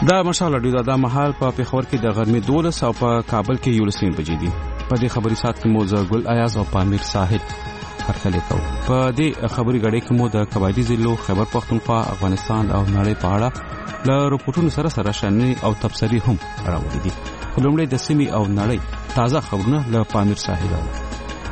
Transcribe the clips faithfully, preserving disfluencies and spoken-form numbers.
دا مشال اډیو دا محل په پیښور کې د غرمې دولس او په کابل کې یولسین بجې دي. په دې خبري سات کې مو ز ګل ایاز او پامیر ساحل هرکلی کو. په دې خبري غړې کې مو د قبایلی ضلعو خیبر پختونخوا افغانستان او نړۍ په اړه له رپورټونو سره سره شننې او تبصرې هم راوړي دي. خلومړی د سیمې او نړۍ تازه خبرونه له پامیر ساحل راوړي.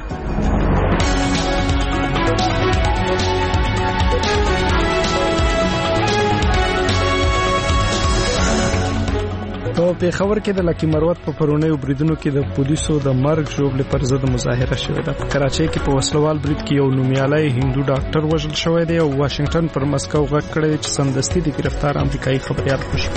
په پیښور کې د لکی مروت په پرونیو بریدونو کې د پولیسو د مرګ ژوبل پر ضد مظاهره شوې ده. په کراچۍ کې په وسلوال برید کې یو نومیالی هندو ډاکټر وژل شوی دی او واشنگټن پر مسکو غږ کړی چې سمدستي د گرفتار امریکایي خبريال خوشي.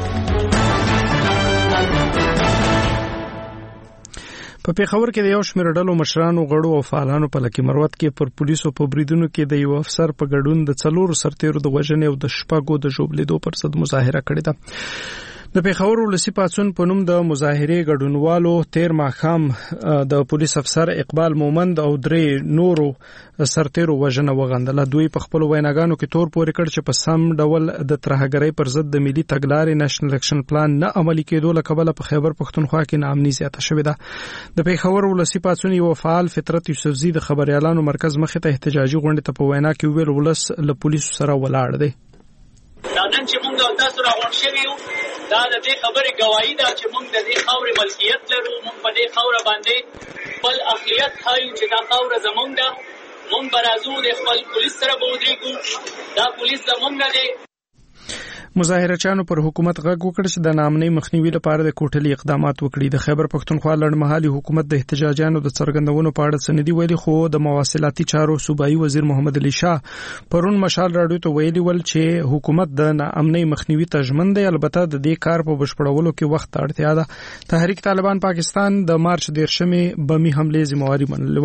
په پیښور کې د یو شمېر ډلو مشرانو غړو او فعالانو په لکی مروت کې پر پولیسو په بریدونو کې د یو افسر په ګډون د څلورو سرتیرو د وژنې او د شپږو د ژوبلیدو پر ضد مظاهره کړې ده. د پیښور ولسی پاتون په نوم د مظاهرې ګډونوالو تیر ماښام د پولیس افسر اقبال مومند او درې نورو سرتیرو وژنه وغندله. دوی په خپل ویناګانو کې تور پورې کړ چې په سم ډول د ترهګرۍ پر ضد د ملي تګلارې نېشنل اکشن پلان نه عملي کېدو له کبله په خیبر پختونخوا کې ناامني زیاته شوې ده. د پیښور ولسی پاتون یو فعال فطرت یوسفزي د خبريالانو مرکز مخې ته احتجاجي غونډه ته په وینا کې ویل ولس له پولیسو سره ولاړ دی. دا نن چې موږ د تاسو راغون شوی یو دا د دې خبرې گواهی ده چې موږ د دې خاورې ملکیت لرو. موږ په دې خاوره باندې خپل اخلیت ښایو چې دا خاوره زموږ ده. موږ به راځو د خپل پولیس سره به ودرېږو. دا پولیس زموږ دی. مظاهرچیانو پر حکومت غږ وکړ چې د ناامنۍ مخنیوي لپاره د کوټلي اقدامات وکړي. د خیبر پختونخوا لړمحالي حکومت د احتجاجانو د څرګندونو په اړه سندي ویلي، خو د مواصلاتي چارو صوبایي وزیر محمد علي شاه پرون مشال راډیو ته ویلي ول چې حکومت د ناامنۍ مخنیوي ته ژمن دی، البته د دې کار په بشپړولو کې وخت اړتیا ده. تحریک طالبان پاکستان د مارچ دیرشمې بمي حملې ذمہواری منلې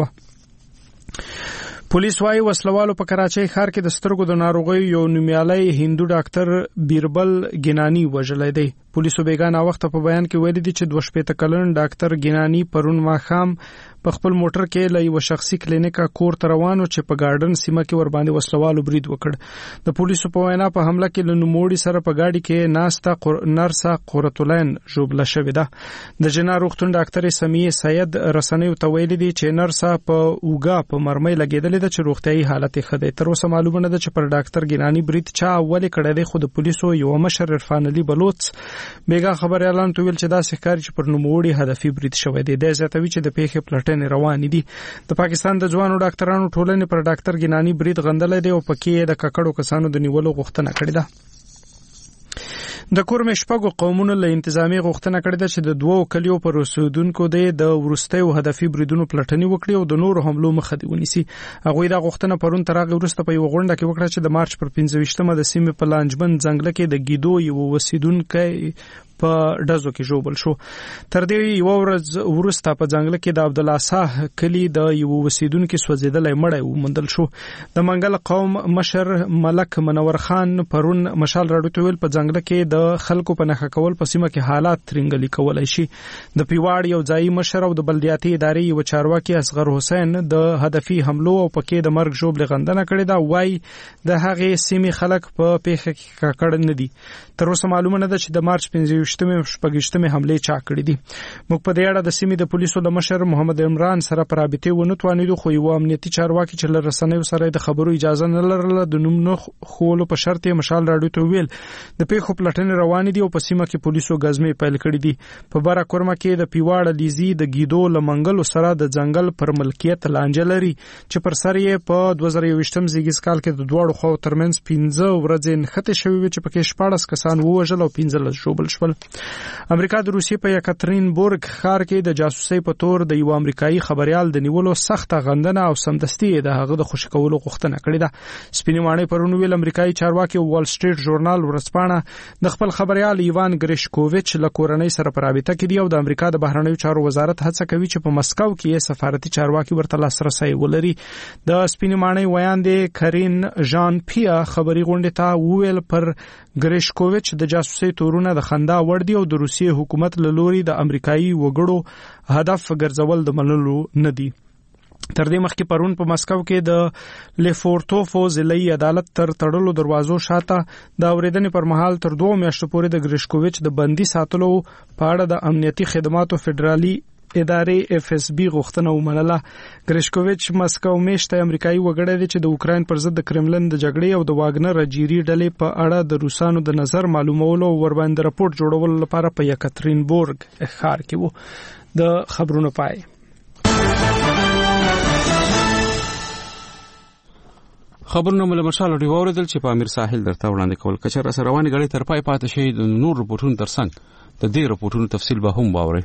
و. پولیس وايي وسلوالو په کراچۍ ښار کې د سترګو د ناروغۍ یو نومیالی هندو ډاکټر بیربل ګینانی وژلی دی. پولیسو بیګانه وخت په بیان کې ویلي دي چې دوه شپېته کلن ډاکټر ګینانی پرون ماښام په خپل موټر کې له یو شخصي کلینیکا کور ته روانو چې په ګارډن سیمه کې ور باندې وسلوالو برید وکړ. د پولیسو په وینا په حمله کې له نوموړي سره په گاډي کې ناسته قر... نرسه قرتولین ژوبله شوې ده. د جنا روغتون ډاکټر سمیه سید رسنیو ته ویلي دي چې نرسه په اوګه په مرمۍ لګېدلې ده چې روغتیايي حالت یې ښه دی. تر اوسه معلومه نه ده چې پر ډاکټر ګینانی برید چا ولې کړی دی، خو د پولیسو یو مشر عرفان علي بلوچ بیګا خبريالانو ته ویل چې دا ښکاري چې پر نوموړي هدفي برید شوی دی. د زیاتوي چې د پیښې پلټنې روانې دي. د پاکستان د ځوانو ډاکټرانو ټولنې پر ډاکټر ګینانی برید غندلې دی او پکې د ککړو کسانو د نیولو غوښتنه کړې ده. د کورم شپږو قومونو له انتظامی غوښتنه کړې ده چې د دوو کلیو پر اوسیدونکو د ورستیو هدفي بریدونو پلټنې وکړي او د نورو حملو مخه دی ونیسي. هغوی دا غوښتنه پرون تر هغه وروسته په یو غونډه کې وکړه چې د مارچ پر پنځه ویشتمه د سیمې په لانجمن ځنګل کې د ګیدو یو اوسیدونکی په ډزو کې ژوبل شو. تر دې یو ورځ وروسته په ځنګل کې د عبدالله کلی د یو اوسیدونکو سوځیدلې مړی ومندل شو. د منګل قوم مشر ملک منور خان پرون مشال راډیو ته ویل په ځنګل کې د خلکو په نخښه کول په سیمه کې حالات ترنګلي کولای شي. د پیواړ یو ځایي مشر او د بلدیاتي ادارې یو چارواکي اصغر حسین د هدفي حملو او پکې د مرګ ژوبل غندنه کړې ده. وای د هغې سیمې خلک په پیښه کې ککړ نه دي. تر اوسه معلومه نه ده چې د مارچ پنځه ویشتمې شپږویشتمې حملې چا کړې دي. موږ په دې اړه د سیمې د پولیسو د مشر محمد عمران سره پر رابطې ونه توانېدو، خو یو امنیتي چارواکي چې له رسنیو سره د خبرو اجازه نه لرله د نوم نه خولو په شرط یې مشال راډیو ته ویل د پیښو پلټنې روانې دي او په سیمه کې پولیسو غزمې پیل کړې دي. په بره کورمه کې د پیواړه لیزي د ګیدو لمنګلو سره د ځنګل پر ملکیت لانجه لري چې پر سر یې په دوه زره یوویشتم زیږیز کال کې د دواړو خواو ترمنځ پنځه ورځې نښتې شوې وې چې پکې شپاړس کسان ووژل او پنځلس ژوبل شول. امریکا د روسیې په یکاترینبورګ ښار کې د جاسوسۍ په تور د یو امریکایي خبريال د نیولو سخته غندنه او سمدستي د هغه د خوشی کولو غوښتنه کړې ده. سپینې ماڼۍ پرون ویل امریکایي چارواکي وال سټریټ ژورنال ورځپاڼه د خپل خبريال ایوان ګریشکوویچ له کورنۍ سره په رابطه کې دی او د امریکا د بهرنیو چارو وزارت هڅه کوي چې په مسکو کې سفارتي چارواکي ورته لاسرسي ولري. د سپینې ماڼۍ ویاندې کرین ژان پیا خبري غونډه ته ویل پر ګریشکوویچ د جاسوسۍ تورونه د خندا وړ دي او د روسیې حکومت له لوري د امریکایي وګړو هدف ګرځول د منلو نه دي. تر دې مخکې پرون په مسکو کې د لیفورتوف ضلعي عدالت تر تړلو دروازو شاته د اوریدنې پر مهال تر دوه میاشتو پورې د ګریشکوویچ د بندي ساتلو په اړه د امنیتي خدماتو فدرالي ادارې اف اس بي غوښتنه ومنله. ګریشکوویچ مسکو میشته امریکایي وګړی دی چې د اوکراین پر ضد د کرملن د جګړې او د واګنر اجيري ډلې په اړه د روسانو د نظر معلومولو او ورباندې راپورټ جوړولو لپاره په یکاترینبورګ ښار کې وو. د خبرونو پای خبرونه مله مشال دی اوریدل چې په امیر ساحل درته وړاندې کول کچر سره رواني غړي تر پای پاتې شي د نور رپورټونو ترڅنګ د دې رپورټونو تفصیل به هم باوري.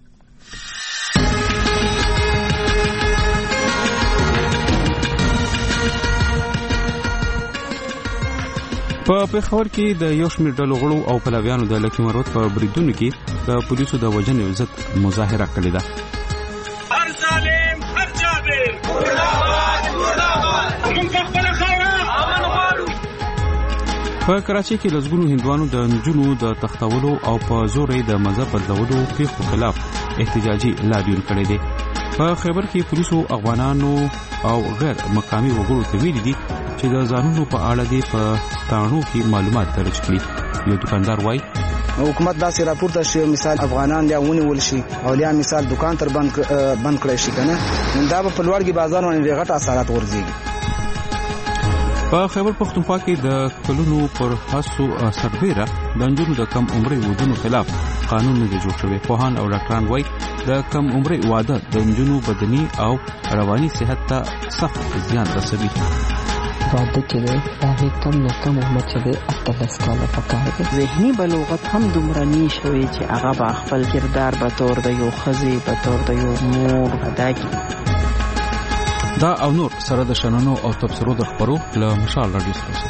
په پیښور کې د یو شمېر ډلو غړو او پلویانو د لکي مروت په بریدونو کې د پولیسو د وژنې ضد مظاهره کړې ده. هر ظالم هر جابر مرداباد مرداباد موږ خپل خاوره امن غواړو. په کراچۍ کې لږګونو هندوانو د نجونو د تختولو او په زورې د مذهب بدلولو پیښو خلاف احتجاجي لاریون کړی دی. په خیبر کې پولیسو افغانانو او غیر مقامي وګړو ته ویلي دي چې د ځانونو په اړه دې په تاڼو کې معلومات درج کړي. یو دکاندار وایي حکومت داسې راپورته شي مثال افغانان یا ونیول شي او یا مثال دکان تر بند بند کړی شي کنه دا په لوړګي بازار باندې غټ اثرات ورځي. په خیبر پختونخوا کې د کلونو پر هڅو سربېره د نجونو د کم عمرې ودونو خلاف قانون نه جوړ شوی. پوهان او ډاکټران وایي د کم عمرې واده د نجونو بدني او رواني صحت ته سخت زیان رسوي. واده چې دی هغې کم نه کم عمر چې دی اتلس کاله پکار دی. ذهني بلوغت هم دومره نه شوی چې هغه به خپل کردار به طور د یو ښځې به طور د یو مور ادا کړي. دا او نور سره د شننو او تبصرو د خبرو له مشال راډیو سره.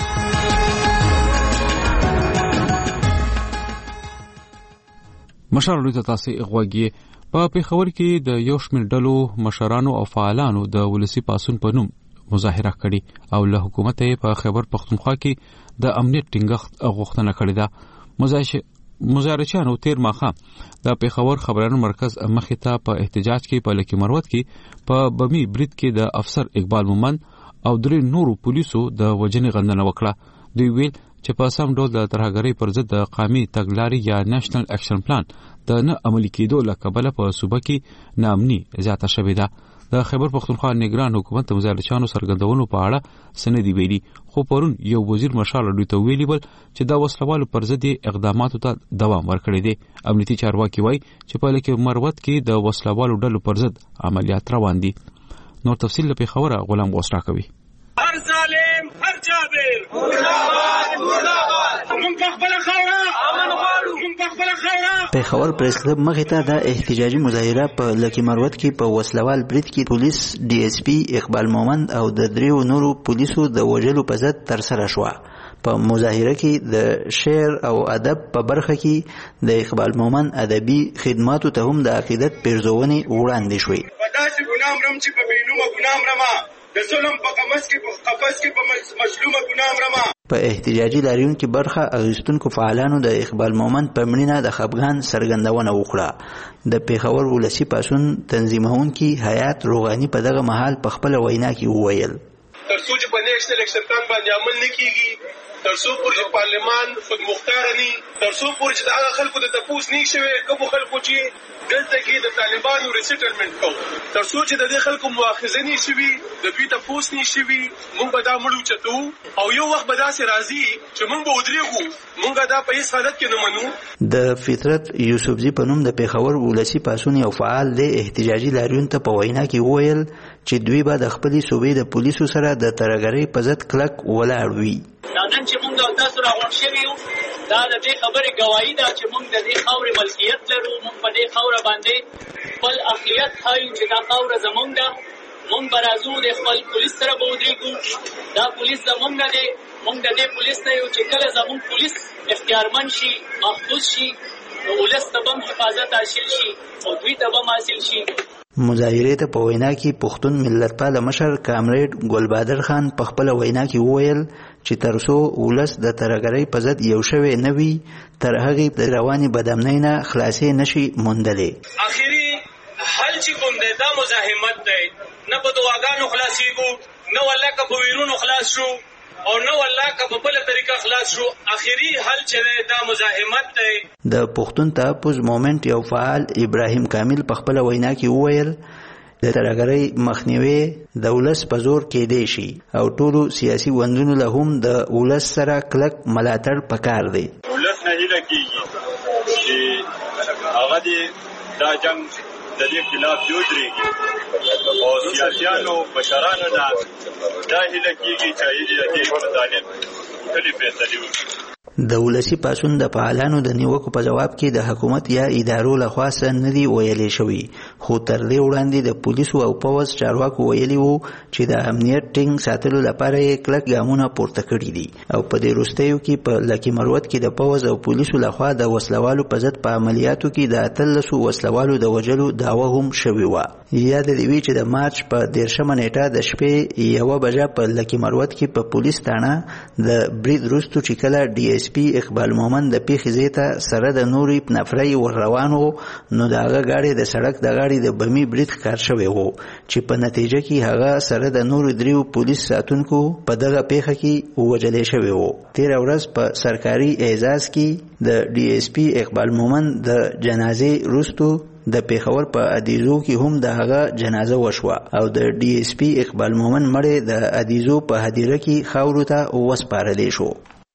مشال راډیو ته تاسو غوږی. په پیښور کې د یو شمېر ډلو مشرانو او فعالانو د ولسی پاسون په نوم مظاهره کړي او له حکومت یې په خیبر پختونخوا کې د امنیت ټینګښت غوښتنه کړې ده. مظاهرچیانو تیر ماخه د پیښور خبرانو مرکز مخې ته په احتجاج کې په لکي مروت کې په بمی برید کې د افسر اقبال مومند او درې نورو پولیسو د وژنې غندنه وکړه. دوی ویل چې په سم ډول د ترهګرۍ پر ضد د قومي تګلارې یا نېشنل اکشن پلان د نه عملي کېدو له کبله په صوبه کې ناامني زیاته شوې ده. د خیبر پختونخوا نگران حکومت د مظاهرچیانو سرګردونو په اړه سندې ویلي، خو پرون یو وزیر مشال دوی ته ویلي ول چې دا وسلوالو پر ضد اقداماتو ته دوام ورکړي دي. امنیتي چارواکي وایي چې په لکه مروت کې د وسلوالو ډلو پر ضد عملیات روان دي. نور تفصیل له پیښوره غلام غوسرا کوي. هر ظالم هر جابر مرداباد مرداباد موږ خپل خاوره امن غواړو موږ خپل خاوره. پیښور پریس کلب مخې ته د احتجاجي مظاهره په لکي مروت کې په وسلوال برید کې پولیس ډي اس پي اقبال مومند او د دریو نورو پولیسو د وژلو په ضد ترسره شوه. په مظاهره کې د شعر او ادب په برخه کې د اقبال مومند ادبي خدماتو ته هم د عقیدت پیرزونې وړاندې شوې. په داسې ګناه مرم چې په بېنومه ګناه مرمه د ظلم په قفس کې په قفس کې په مظلومه ګناه مرمه. په احتجاجي لاریون کې برخه اخیستونکو فعالانو د اقبال مومند په مړینه د خپګان څرګندونه وکړه. د پیښور ولسی پاسون تنظیمونکي حیات روغاني په دغه مهال په خپل وینا کې وویل تر څو چې په نېشنل اکشن پلان باندې عمل نه کیږي، تر څو پورې پارلمان خود مختار نه، تر څو پورې چې د هغه خلکو د تپوس نه شوي کوم خلکو چې دلته کې د طالبانو ریسټلمنټ کوو، تر څو چې د دې خلکو مؤاخذه نه شوي، د دوی تپوس نه شوي، موږ به دا مړو چتو او یو وخت به داسې راځي چې موږ به ودرېږو. موږ دا په هیڅ حالت کې نه منو. د فطرت یوسفزي په نوم د پیښور ولسی پاسون یو فعال د احتجاجي لاریون ته په وینا کې وویل چې دوی به د خپلې صوبې د پولیسو سره د ترهګرۍ په ضد کلک ولاړ وي. دا نن چې موږ او تاسو راغونډ شوي یو، دا د دې خبرې ګواهي ده چې موږ د دې خاورې ملکیت لرو. موږ په دې خاوره باندې خپل اخلیت ښایو چې دا خاوره زموږ ده. موږ به راځو د خپل پولیس سره به ودرېږو. دا پولیس زموږ نه دی. موږ د دې پولیس نه یو چې کله زموږ پولیس اختیارمند شي، محفوظ شي، نو ولس ته به هم حفاظت حاصل شي او دوی ته به هم حاصل شي. مظاهرې ته په وینا کې پښتون ملتپاله مشر کامریډ ګلبادر خان په خپله وینا کې وویل چې تر څو ولس د ترهګرۍ په ضد یو شوی نه وي، تر هغې د روانې بدامنۍ نه خلاصې نشي موندلی. آخري حل چې کوم دی دا مزاحمت دی، نه په دعاګانو خلاصېږو، نه والله که په ویرونو خلاص شو او نه والله که په بله طریقه خلاص شو. اخري حل چې دی دا مزاحمت دی. د پښتون تحفظ مومنټ یو فعال ابراهیم کامل په خپله وینا کې وویل د ترهګرۍ مخنیوی د ولس په زور کېدی شي او ټولو سیاسي ګوندونو له هم د ولس سره کلک ملاتړ پکار دی. ولس نه هیله کېږي چې هغه دې دا جنګ د دې خلاف ودرېږي او سیاسیانو مشرانو نه دا هیله کېږي چې د دې په ځانب ټولې فیصلې وکړي. د ولسی پاڅون د فعالانو د نیوکو په جواب کې د حکومت یا ادارو لخوا څه نه دي ویلې شوي، خو تر دې وړاندې د پولیسو او پوځ چارواکو ویلي وو چې د امنیت ټینګ ساتلو لپاره یې کلک ګامونه پورته کړي دي او په دې وروستیو کې په لکي مروت کې د پوځ او پولیسو لخوا د وسلوالو په ضد په عملیاتو کې د اتلسو وسلوالو د وژلو دعوه هم شوې وه. یاد دې وي چې د مارچ په دېرشمه نیټه د شپې یوه بجه په لکي مروت کې په پولیس تاڼه د برید وروستو چې کله ډي ایس پی اقبال مومن د پیښې ځای ته سره د نورې نفرۍ ور روان و نو د هغه ګاډی د سړک د غاړې د بمي برید ښکار شوی و چې په نتیجه کې هغه سره د نورو دریو پولیس ساتونکو په دغه پیښه کې ووژلی شوی و. تېره ورځ په سرکاري اعزاز کې د ډي ایس پی اقبال مومن د جنازې وروستو د پیښور په ادیزو کې هم د هغه جنازه وشوه او د ډي ایس پی اقبال مومن مړی د ادیزو په هدیره کې خاورو ته وسپارلی شو.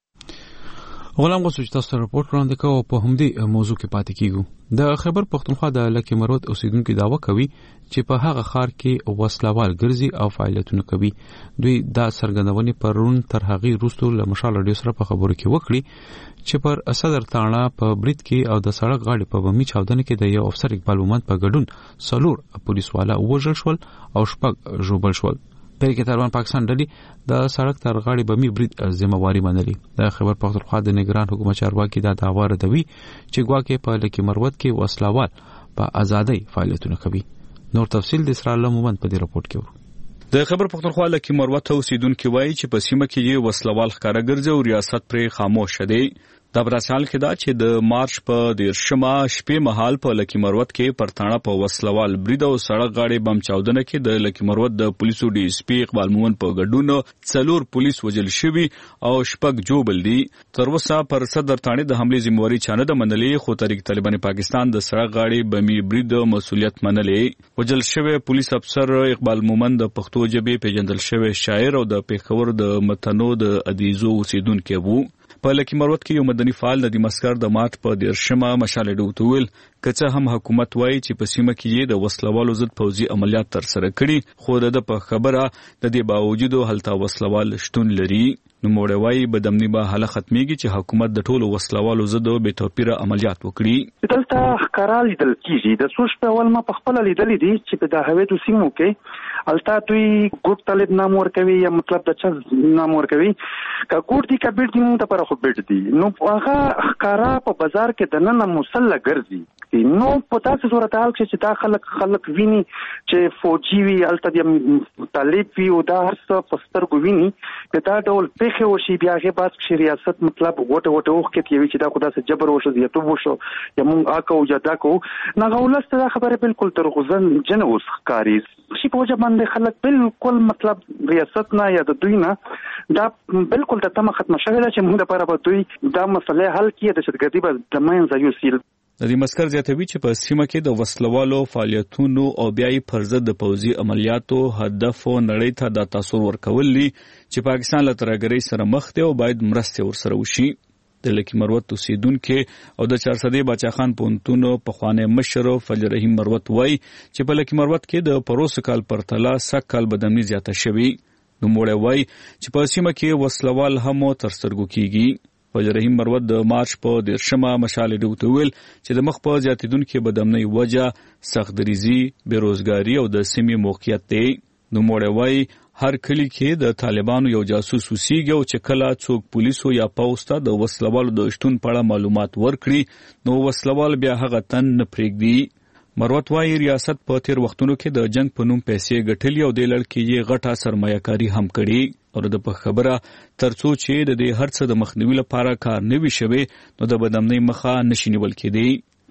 غلام غوث چې تاسو راپورټ وړاندې کوو په همدې موضوع کې پاتې کیږو. د خیبر پښتونخوا د لکي مروت اوسیدونکو دعوه کوي چې په هغه ښار کې وسلوال ګرځي او فعالیتونه کوي. دوی دا څرګندونې پرون تر هغې وروسته له مشال راډیو سره په خبرو کې وکړي چې پر صدر تاڼه په برید کې او د سړک غاړې په بمي چاودنه کې د یو افسر اقبال مومند په ګډون څلور پولیس والا وژل شول او شپږ ژوبل شول. په کې طالبان پاکستان ډلې د سړک تر غاړې بمي برید ذمہواری منلې. د خیبر پښتونخوا د نگران حکومت چارواکي دا دعوا ردوي چې ګواکې په لکي مروت کې وسلوال په ازادۍ فعالیتونه کوي. نور تفصیل د اسرائیل مومند په دې راپورټ کې ورو. د خیبر پښتونخوا لکي مروت اوسیدونکو وایي چې په سیمه کې یې وسلوال ښکارا ګرځي او ریاست پرې خاموش دی. دا براسال کې دا چې د مارچ په دیرشمه شپې مهال په لکي مروت کې پرتاڼه په وسلوال برید او سړک غاړې بم چاودنه کې د لکي مروت د پولیسو ډي ایس پی اقبال مومن په ګډون څلور پولیس وژل شوي او شپږ جوبل دي. تر اوسه پر صدر تاڼې د حملې ذمہواری چانه د منلې، خو تحریک طالبان پاکستان د سړک غاړې بمي برید مسولیت منلې. وژل شوی پولیس افسر اقبال مومن د پښتو ژبې پیژندل شوی شاعر او د پیښور د متنو د ادیزو اوسیدونکی وو. په لکي مروت کې یو مدني فعال ندی مسکر د مارچ په دیرشمه مشال راډیو ته ویل که څه هم حکومت وایي چې په سیمه کې یې د وسلوالو ضد پوځي عملیات ترسره کړي، خو د په خبره د دې باوجود هلته وسلوال شتون لري. نوموړی وایي بدامني به هله ختمېږي چې حکومت د ټولو وسلوالو ضد بې توپیره عملیات وکړي. دلته ښکارا لیدل کېږي. د څو شپې اول ما په خپله لیدلې دي چې په د هویتو سیمو کې هلته دوی ګوټ طالب نام ورکوي یا مطلب د چا نام ورکوي. که ګوټ دي که بیټ دي موږ دپاره خو بیټ دي. نو هغه ښکارا په بازار کې دننه مسله ګرځي. نو په داسې صورتحال کې چې دا خلک خلک ویني چې فوجي وي هلته بیا طالب وي او دا هر څه په سترګو ویني که دا ډول پیښې وشي بیا هغې بعد کښې ریاست مطلب غوټه غوټه اوښکې تېوي چې دا خو داسې جبر وشو زیاتوب وشو یا موږ آ کوو یا دا کوو. نو هغه ولس ته دا خبره بالکل دروغجنه اوس ښکاري. شي په وجه باندې خلک بالکل مطلب ریاست نه یا د دوی نه دا بالکل د تمه ختمه شوې ده چې موږ دپاره به دوی دا مسئله حل کړي، دهشتګردي به د منځه یوسي. د دې مسکر زیاتوي چې په سیمه کې د وسلوالو فعالیتونو او بیا یې پر ضد د پوځي عملیاتو هدف نړۍ ته دا تاثر ورکول دي چې پاکستان له ترهګرۍ سره مخ دی او باید مرستې ورسره وشي. د لکي مروت اوسیدونکي او د چارسدې باچا خان پوهنتون پخوانی مشر فضل رحیم مروت وایي چې په لکي مروت کې د پروسه کال پرتله سږ کال بدامني زیاته شوې. نوموړی وایي چې په سیمه کې وسلوال هم تر سترګو کېږي. فضل رحیم مروت د مارچ په دیرشمه مشال راډیو ته ویل چې د مخ په زیاتېدونکې بدامنۍ وجه سختدریزي، بېروزګاري او د سیمې موقعیت دی. نوموړی وایي هر کلی کې د طالبانو یو جاسوس اوسیږي او چې کله څوک پولیسو یا پوځ ته د وسلوالو د شتون په اړه معلومات ورکړي نو وسلوال بیا هغه تن نه پرېږدي. مروت وایي ریاست په تیر وختونو کې د جنگ په نوم پیسې ګټلي او دې لړ کې یې غټه سرمایه‌کاري هم کړې او د په خبره ترڅو چې د دې هر څه د مخنیوي لپاره کار نه وي شوی نو د بدامنۍ مخه نشي نیول کېدی.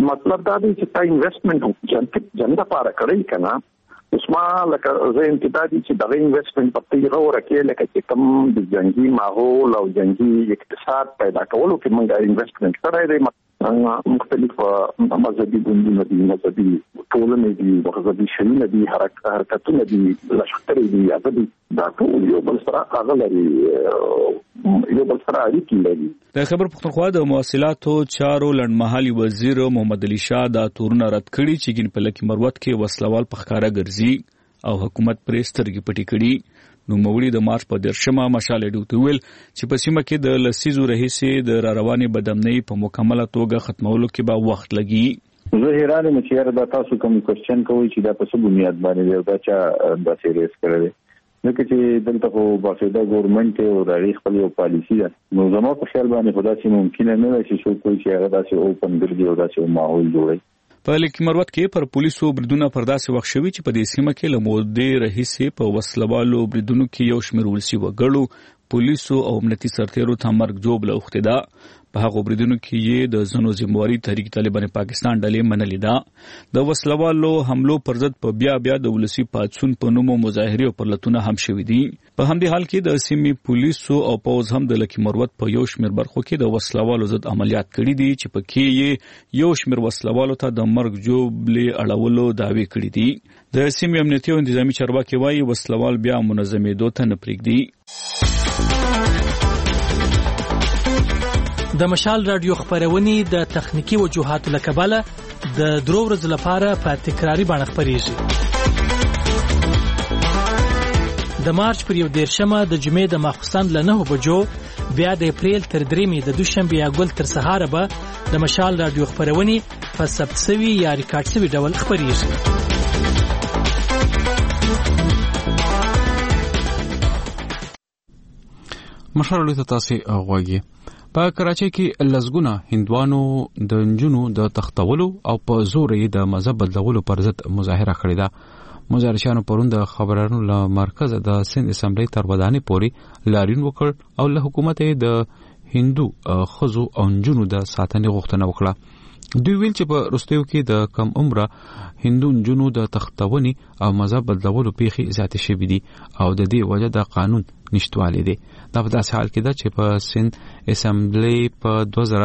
مطلب دا دی چې تا انویسټمنټ جن جن د پاره کړی کنه اوس ما لکه زه انتدادي چې دغه انویسټمنټ په تیغه ورکه لکه چې کوم د جنگي ماحول او جنگي اقتصاد پیدا کولو کې موږ انویسټمنټ کړی دی مختلف مذهبي ګوندونه دي مذهبي ټولنې دي مذهبي شریونه دي حرکتونه دي لښکرې دي ازادي دا ټول یو بل سره هغه لري یو بل سره اړیکې لري. د خیبر پختونخوا د مواصلاتو چارو لړمحلي وزیر محمد علي شاه دا تورونه رد کړي چې ګین په لکه مروت کې وسلوال په ښکارا ګرځي او حکومت پرې سترګې پټې کړي. نو موړي د مارچ په درشمه مشال ډیوټ ویل چې په سیمه کې د لسیزو رئیسې د را روانې بدامنۍ په مکمله توګه ختمولو کې به وخت لګي. زه حیران یم چې یاره دا تاسو کوم کوېسچن کوئ چې دا په څه بنیاد باندې دی دا چا دا سیریس کړی دی ځکه چې دلته خو باقاعده ګورنمنټ او د هغې خپل یو پالیسي ده. نو زما په خیال باندې خو داسې ممکنه نه ده چې څوک وایي چې هغه داسې اوپن ګرځي او داسې یو ماحول جوړوي. په لیکي مروت کې پر پولیسو بریدونه پر داسې وخت شوي چې په دې سیمه کې له مودې راهیسې په وسلوالو بریدونو کې یو شمېر ولسي وګړو پولیسو او امنیتي سرتیرو ته مرګ جوړ اوښتې ده. په هغو بریدونو کې یې د ځینو ذمواري تحریک طالبان پاکستان ډلې منلې ده. د وسلوالو حملو پر ضد په بیا بیا د ولسي پاڅون په نوم مظاهرې او پرلتونه هم شوي دي. په همدې حال کې د سیمې پولیسو او پوز هم د لکي مروت په یو شمېر برخو کې د وسلوالو ضد عملیات کړي دي چې په کې یې یو شمېر وسلوالو ته د مرګ جوړې اړولو دعوې کړي دي. د سیمې امنیتي او انتظامي چارواکي وایي وسلوال بیا منظمېدو ته نه پرېږدي. د مشال رادیو خبرونې د تخنیکی وجوهاتو لکباله د درو ورځې لپاره په تکراری باندې خبريږي. د مارچ پر یو دیرشمه د جمعې د ماخوستن له نه بجو بیا د اپریل تر دریمې د دوشنبه یا ګل تر سهار به د مشال رادیو خبرونې په ثبت شوی یا ریکارډ شوی ډول خبريږي. مشال له تاسو غوږی په کراچۍ کې لزګونه هندوانو د نجونو د تختولو او په زور یې د مذهب بدلولو پر ضد مظاهره کړې ده. مظاهرچیانو پرون د خبرانو له مرکز د سند اسمبلی تر ودانې پورې لاریون وکړ او له حکومت د هندو خزو او نجونو د ساتنې غوښتنه وکړه. دوی ویل چې په رستیو کې د کم عمره هندو نجونو د تختونې او مذهب بدلولو پیښې زیاتې شوې دي او د دې وجه د قانون نشټوالی دی. دا په داسې حال کې ده چې په سند اسمبلی په دوه زره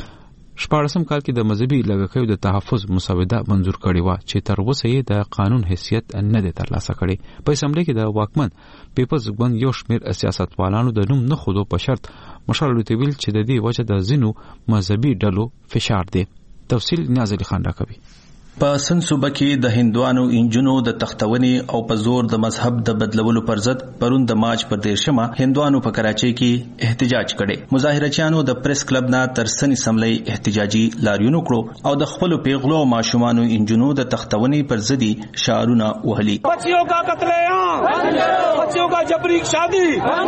شپاړسم کال کې د مذهبي لږکیو د تحفظ مسوده منظور کړې وه چې تر اوسه یې د قانون حیثیت نه دی ترلاسه کړی. په اسمبلی کې د واکمن پیپلز ګوند یو شمېر سیاستوالانو د نوم نه ښودو په شرط مشال لوتی ویل چې د دې وجه د ځینو مذهبي ډلو فشار دی. تفصیل نیاز علي خان راکوي. په سن صوبه کې د هندوانو انجونو د تختونې او په زور د مذهب د بدلولو پر ضد پرون د مارچ پر دیرشمه هندوانو په کراچۍ کې احتجاج کړي. مظاهرچیانو د پریس کلب نه تر سن اسمبلی احتجاجي لاریون وکړو او د خپل پیغلو او ماشومانو انجونو د تختونې پر ضد شعارونه وهلي. بچیوں کا قتل عام، بچیوں کا جبری شادی.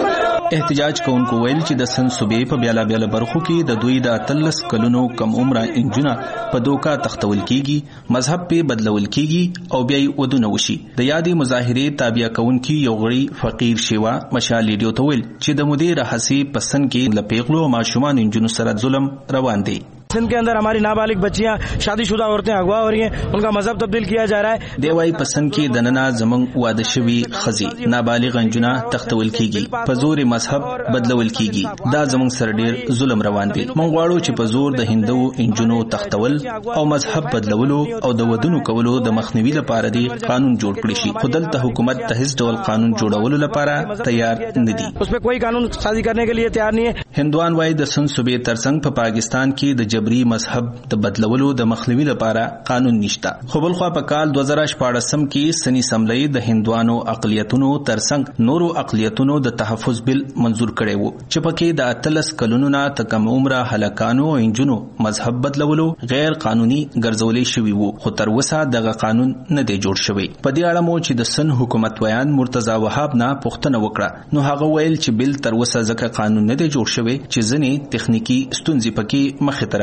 احتجاج کوونکو ویل چې د سن صوبې په بیلا بیلا برخو کې د دوی د اتلس کلونو کم عمره انجونه په دوکا تختول کیږي، مذهب په بدلول کیږي او بیا یې ودونه وشي. د یادې مظاهرې تابع کوونکي یو غړي فقیر شیوا مشال ریډیو ته ویل چې د مدیر حسی پسند کې لپیغلو ماشومان انجونو سره ظلم روان دی. सिंध के अंदर हमारी नाबालिग बच्चियां शादीशुदा औरतें अगवा हो रही हैं, उनका मजहब तब्दील किया जा रहा है. देवाई पसंद की दनना जमंग वाद शवी खजी नाबालिग अंजुना तख्तवल कीगी पजोर मजहब बदलवल कीगी. دا زمنګ سره ډیر ظلم روان دي. مونږ غواړو چې په زور د هندو انجونو تختول او مذهب بدلولو او د ودونو کولو د مخنیوي لپاره دی قانون جوړ کړی شي. خو دلته حکومت ته هیڅ ډول قانون جوړولو لپاره تیار نه دي. اس په کوئی قانون سازی کرنے کے لیے تیار نہیں ہے. هندوان وايي د سن صوبې ترڅنګ په پاکستان کې د جبري مذهب د بدلولو د مخنیوي لپاره قانون نشته. خو بل خو په کال دوه زره شپاړسم کې سنی اسمبلی د هندوانو اقلیتونو ترڅنګ نورو اقلیتونو د تحفظ بل منظور کړی وو چې پکې د اتلس کلونو نه تکم عمره هلکانو او انجونو مذهب بدلولو غیر قانوني ګرځولې شوی وو. خو تر اوسه دغه قانون نه دی جوړ شوی. په دې اړه مو چې د سن حکومت ویان مرتضی وهاب نه پوښتنه وکړه نو هغه ویل چې بل تر اوسه ځکه قانون نه دی جوړ شوی چې ځنې تخنیکی ستونزې پکې مخې ته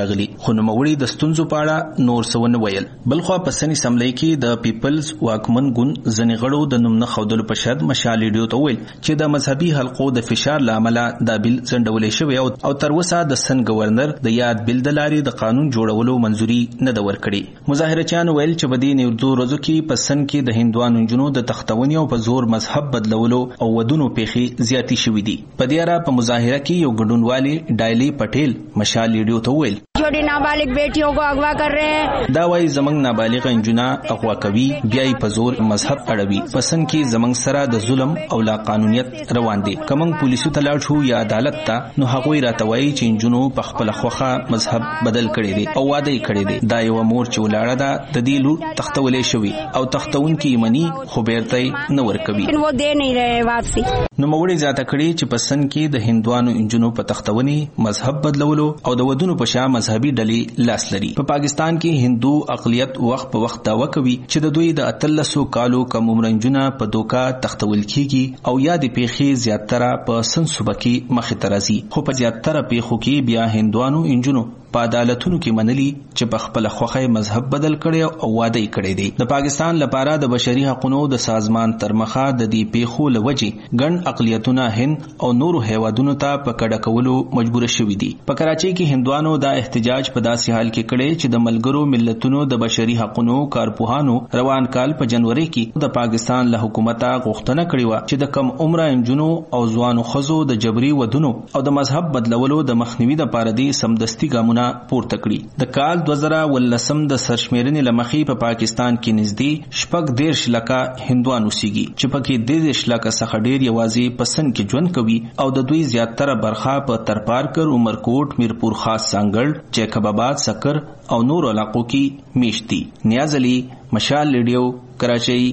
راغلي خو نوموړي د ستونزو په اړه نور څه ونه ویل. بلخوا په سنی سملۍ کې د پیپلز واکمن ګوند ځینې غړو د نوم نه ښودلو په شرط مشال ریډیو ته ویل چې د مذهبي حلقو د فشار له امله دا بیل ځنډولی شوی او تر اوسه د سن گورنر د یاد بیل د لارې د قانون جوړولو منځوري نه ده ورکړې. مظاهرچیانو ویل چې په دې نږدې ورځو کې په سن کې د هندوانو نجونو د تختونې او په زور مذهب بدلولو او ودونو پیښې زیاتې شوې دي. په دې اړه په مظاهره کې یو ګډونوالي ډایلی پټیل مشال ریډیو ته ویل छोटी नाबालिग बेटियों को अगवा कर रहे हैं. دا وایي زمنګ نابالغ انجونه اغوا کوي بیا یې په زور مذهب اړوي. پسند کې زمنګ سره د ظلم او لا قانونیت روان دي. کوم پولیسو ته لاړ شو یا عدالت ته نو هغه راته وایي چې انجونو په خپل خوخه مذهب بدل کړي دي او واده یې کړي دي. دا یو مور چې ولاړه ده د دې لور تختولې شوی او تختون کې منی خو بیرته نه ورکوي वो दे नहीं रहे वापसी. نو موړي ځاته کړي چې پسند کې د هندوانو انجونو په تختونی مذهب بدلولو او د ودونو په شا مذهبي ډلې لاس لري. په پاکستان کې هندو اقلیت وخت په وخت داوا کوي چې د دوی د اتلسو کالو کم عمر انجونه په دوکا تختول کیږي او یا د پیخي زیاتره په سن صوبه کې مخې ته راځي. خو په زیاتره پیخو کې بیا هندوانو انجونو په عدالتونو کې منلي چې په خپل خوخه مذهب بدل کړي او واده یې کړي دي. د پاکستان لپاره د بشري حقوقو د سازمان تر مخه د دې پیښو لوجې ګڼ اقلیتونه هند او نورو هیوادونو ته په کډه کولو مجبور شوي دي. په کراچۍ کې هندوانو دا احتجاج په داسې حال کې کړي چې د ملګرو ملتونو د بشري حقوقو کارپوهانو روان کال په جنوري کې د پاکستان له حکومت غوښتنه کړې و چې د کم عمره انجونو او ځوانو ښځو د جبري ودونو او د مذهب بدلولو د مخنیوي لپاره دي سمدستي ګامونه پورته کړي. د کال دوه زره ولسم د سرشمیرنې لمخې په پاکستان کې نږدې شپږ دیرش لکه هندوان اوسېږي چې پکې دیرش لکه څخه ډېر یوازې په سن کې ژوند کوي او د دوی زیاتره برخه په ترپارکر، عمرکوټ، میرپور خاص سانګړ، جیکب آباد، سکر او نورو علاقو کې میشت دي. نیاز علي، مشال ریډیو، کراچۍ.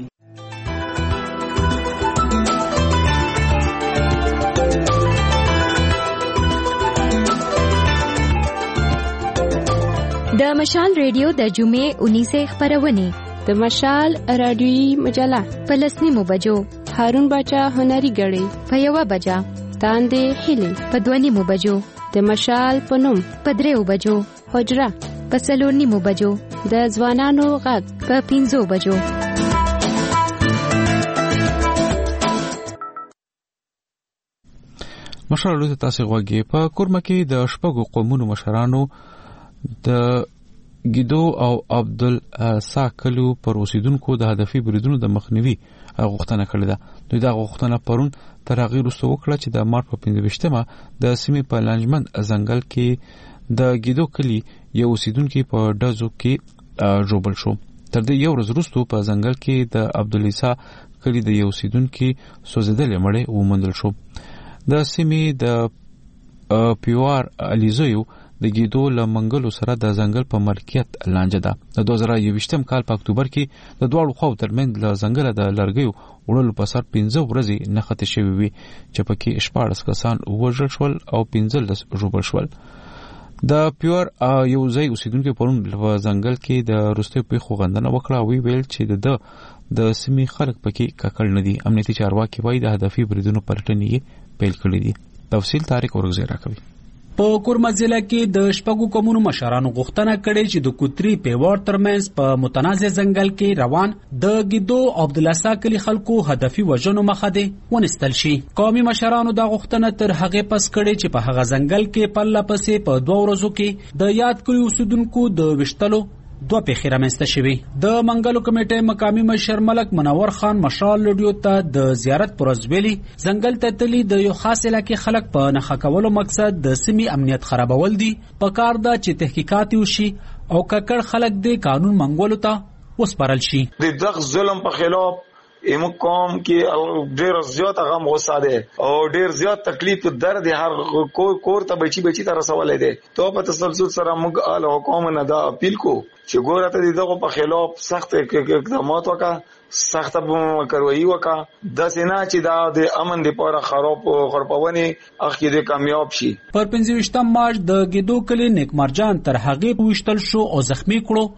د مشال ریډیو د جمعې اونیسه خبرونه د مشال رادیوي مجله په لسنیمو بجو، هارون باچا هنري غړي په یوه بجه، تاندې هلي په دوه نیمو بجو، د مشال په نوم په دریو بجو، حجره په څلور نیمو بجو، د ځوانانو غږ په پنځو بجو. مشرانو ته تاسو غوږی په کورمه کې د شپږو قومونو مشرانو د ګیدو او عبدالسا کلو پر اوسیدونکو د هدفي بریدونو د مخنیوي غوښتنه کړې ده. دوی دا غوښتنه پرون تر هغې وروسته وکړه چې د مارچ په پنځه ویشتمه د سیمې په لانجمند ځنګل کې د ګیدو کلي یو اوسیدونکي په ډزو کې ژوبل شو. تر دې یو ورځ وروسته په ځنګل کې د عبدالسا کلي د یو اوسیدونکي سوځېدلې مړی وموندل شو. د سیمې د پیوار علیزیو د ګیدو له منګلو سره د ځنګل په ملکیت لانجه ده. د دوه زره یوویشتم کال په اکتوبر کې د دواړو خواو ترمنځ له ځنګله د لرګیو وړلو په سر پنځه ورځې نښتې شوې وې چې پکې شپاړس کسان ووژل شول او پنځلس ژوبل شول. د پیور یو ځای اوسیدونکي پرون په ځنګل کې د وروستیو پیښو غندنه وکړه او ویل چې د د سیمې خلک پکې ککړ نه دي. امنیتي چارواکي وایي د هدفي بریدونو پلټنې یې پیل کړې دي. تفصیل طارق ورغزی راکوي. په کورمه ضلع کې د شپږو قومونو مشرانو غوښتنه کړې چې د کوتري پیوار ترمنځ په متنازع ځنګل کې روان د ګیدو عبدالسا کلي خلکو هدفي وژنو مخه دې ونیستل شي. قومي مشرانو دا غوښتنه تر هغې پس کړې چې په هغه ځنګل کې پرله پسې په دوه ورځو کې د یاد کلي اوسیدونکو د ویشتلو دوه پیښې رامنځته شوې. د منګلو کمیټې مقامي مشر ملک منور خان مشال ریډیو ته د زیارت پر ورځ ویلي ځنګل ته تللي د یو خاص علاقې خلک په نښه کولو مقصد د سیمې امنیت خرابول دي. پکار ده چې تحقیقات وشي او ککړ خلک د قانون منګولو ته وسپارل شي. د دغه ظلم په خلاف ایمو قوم کې ډیر زیات غم غوسه ده او ډیر زیات تکلیف درد هر کور کور ته بچی بچی تر رسولې ده. تو په تسلسل سره موږ ال حکومت نه دا اپیل کو چې ګوره ته دغه په خلاف سخت اقدامات وکړه، سخت کاروایی وکړه، د سینا چې دا د امن لپاره خراب خرپونی اخی د کامیاب شي. پر پنځه ویشتم مارچ د ګیدو کلی نیک مرجان تر هغې پوښتل شو او زخمی کړو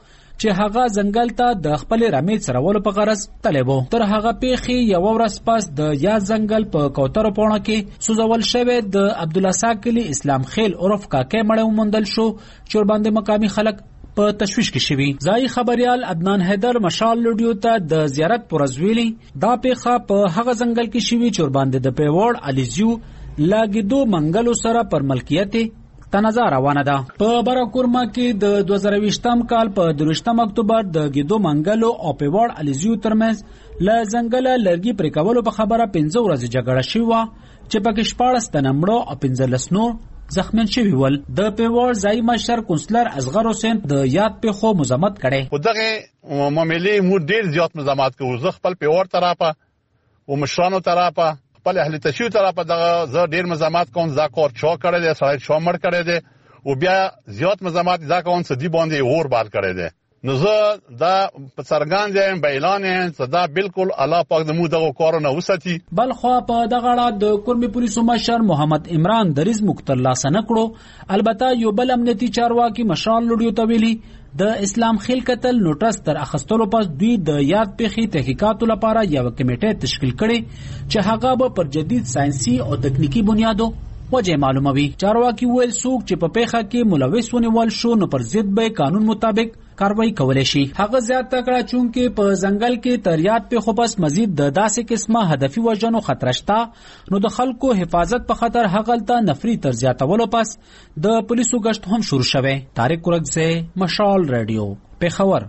چې هغه ځنګل ته د خپل رمې څرولو په غرض تللی و. تر هغه پیښې یوه ورځ پس د یاد ځنګل په کوترو پوڼه کې سوځول شوی د عبدالعصا کلي اسلام خیل عرف کاکې مړی وموندل شو چې ورباندې مقامي خلک په تشویش کې شوي. ځایي خبریال عدنان حیدر مشال لوډیو ته د زیارت پر ورځ ویلي دا پیښه په هغه ځنګل کې شوي چې ورباندې د پیوړ علیزیو لاګیدو منګلو سره پر ملکیت تنازع روانه ده. په براکورما کې د دوه زره ویشتم کال په درویشتم اکتوبر د ګیدو منګلو او پیوړ علیزیو ترمنځ له ځنګله لرګي پرې کولو په خبره پنځه ورځې جګړه شوې وه چې پکې شپاړس تنه مړه او پنځلس نور زخمیان شوي ول. د پیوړ ځایي مشر کونسلر اصغر حسین د یاد پیښو مزاحمت کړی. په دغه معاملې موږ ډېر زیات مزاحمت کوو. زه خپل پیوړ طرفه او مشرانو طرفه خپل اهل تشیع طرفه دغه زه ډېر مزاحمت کوم. زه کار چا کړی دی، سړی چا مړ کړی دی او بیا زیات مزاحمت زه کوم چې دی باندې اور بال کړی دی. نو زه دا په څرګند یم په اعلان یم چې دا بالکل الله پاک د مو دغه کارونه وساتي. بلخوا په دغه اړه د کورمي پولیسو مشر محمد عمران دریز مختر لاسه نه کړو. البته یو بل امنیتي چارواکي مشال لوډیو ته ویلي د اسلام خیل قتل نوټس تر اخستلو پس دوی د یاد پیښې تحقیقاتو لپاره یو کمیټه تشکیل کړي چې هغه به پر جدید ساينسي او تکنیکی بنیادو وجه معلوموي. چارواکي ویل څوک چې په پیښه کې ملوث ونیول شو نو پر ضد به قانون مطابق کاروایی کولای شي. هغه زیاته کړه چونکې په ځنګل کې تر یاد پیښو پس مزید د داسې قسمه هدفي وژنو خطر شته نو د خلکو حفاظت په خطر هغلته نفري تر زیاتولو پس د پولیسو گشت هم شروع شوه. طارق ورکزه، مشال رادیو، پیښور.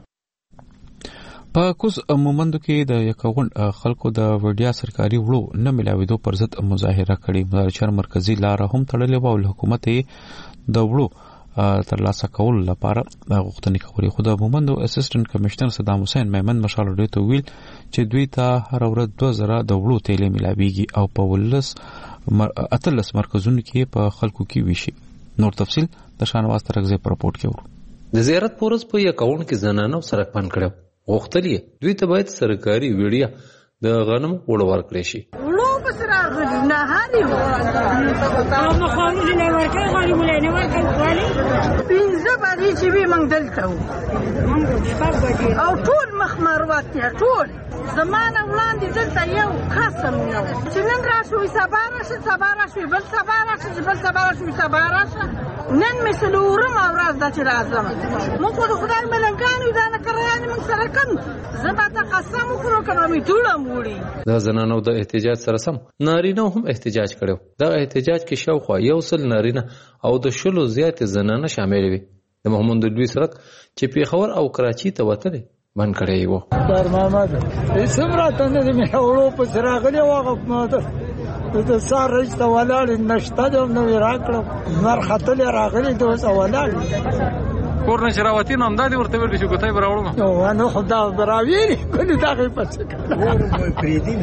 په کوز مومندو کې د یکاوند خلکو د وړیا سرکاري وړو نه ملاویدو پر ضد مظاهره کړې. مدارچر مرکزی لار هم تړلې و او حکومت یې د وړو ترلاسه کول لپاره غوښتنې کولې. خو د مومندو اسسټنټ کمشنر صدام حسین میمن مشال رډیو ته ویل چې دوی ته هر ورځ دوه زره د وړو تیلې ملاویږي او په ولس اتلس مرکزونو کې په خلکو کې ویشي. نور تفصیل د شانواز ترغزه پر راپورټ کې ورو. د زیارت پورز په یکاون کې زنانو سرک پن کړو. غوښتلې دوی ته باید سرکاري ویډیا د غنم وړو ورکړي شي. راغلی نه هاري او مخالف نه ورکړي غالي ولې نه ورکړي غالي پینځه باندې چې وی موږ دلته وو او ټول مخمروات ټول زمانه وړاندې دلته یو قسم نه چې نن راشو سبا راشي سبا راشي بل سبا راشي بل سبا راشي سبا راشي نن مثل ورم اورز د چې راځم موږ خو خدای ملنګانو دا نه کړی موږ سره کوم زما ته قسم وکړو کړم می ټول موړي. د زنانو د احتجاج سره سم نارینه هم احتجاج کړو. دا احتجاج کې شاوخوا یو سل نارینه او د شلو زیات زنانه شامل وي. د محمد دوی سرک چې پیښور او کراچي ته وتل بند کړی وو. در محمد سمرا ته د میوړو په سراغلی واغف ماته د سار رښت ولاړ نشته د نو راکړو نور خطل راغلی د اوس ولاړ کور نه شراوتی نو امدادي ورته ویل شو کوتای براوړم نو نو خدا براوی کله دا غي پڅ کړه پریدي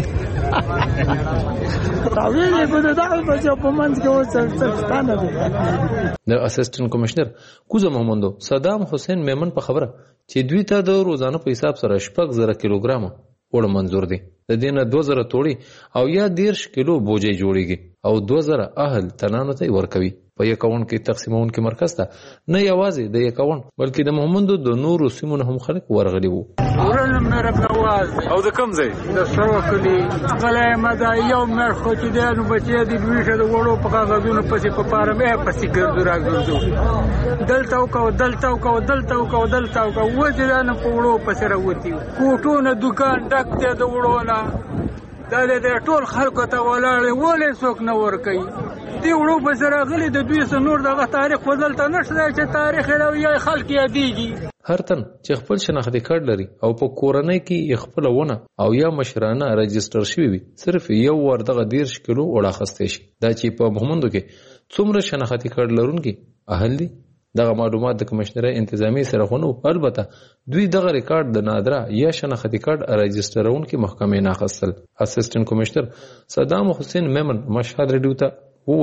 راوی کله دا غي پڅ په منځ کې وڅ ستانه دي. د اسسټنټ کمشنر کوزه محمدو صدام حسین میمن په خبره چې دوی ته د روزانه په حساب سره شپږ زره کیلوګرام وړ منزور دي. د دینه دوه زره توړي او یا دیرش کیلو بوجي جوړیږي او دوه زره اهل تنانو ته ورکوي. په یکاون کې تقسیمون کې مرکز ته نه یوازې د یکاون بلکې د محمدو د نورو سیمونو هم خلک ورغلي وو. ورنم نرب نواز او د کوم ځای د سروکلی غلای مدا یو مر خو چې د بچی د ویشه د وړو په کاغذونو پسې په پاره مې پسې ګرځو راګرځو دلته او کو دلته او کو دلته او کو دلته او کو وځه نه په وړو پسې راوتی کوټونه دکان ډک ته د وړو نه دا د ټول خلکو ته ولاړ ولې څوک نه ور کوي. دی وړو په سره غلي د دوی سره نور دغه تاریخ بدلته نشته چې تاریخ یې خلک یادېږي. هر تن چې خپل شناختی کارت لري او په کورنۍ کې خپل ونه او یا مشرانه رجستر شوی وي صرف یو ور دغه دیرش کیلو وړه خسته شي. دا چې په محمدو کې څومره شناختی کارت لرونکي اهل دي دغه معلومات د کمشنري انتظامی سره خونو. البته دوی دغه ریکارډ د نادره یا شناختی کارت رجسترون کې محکمې نه خستل. اسسټنټ کمشنر صدام حسین میمن مشهد ریډیو ته وویل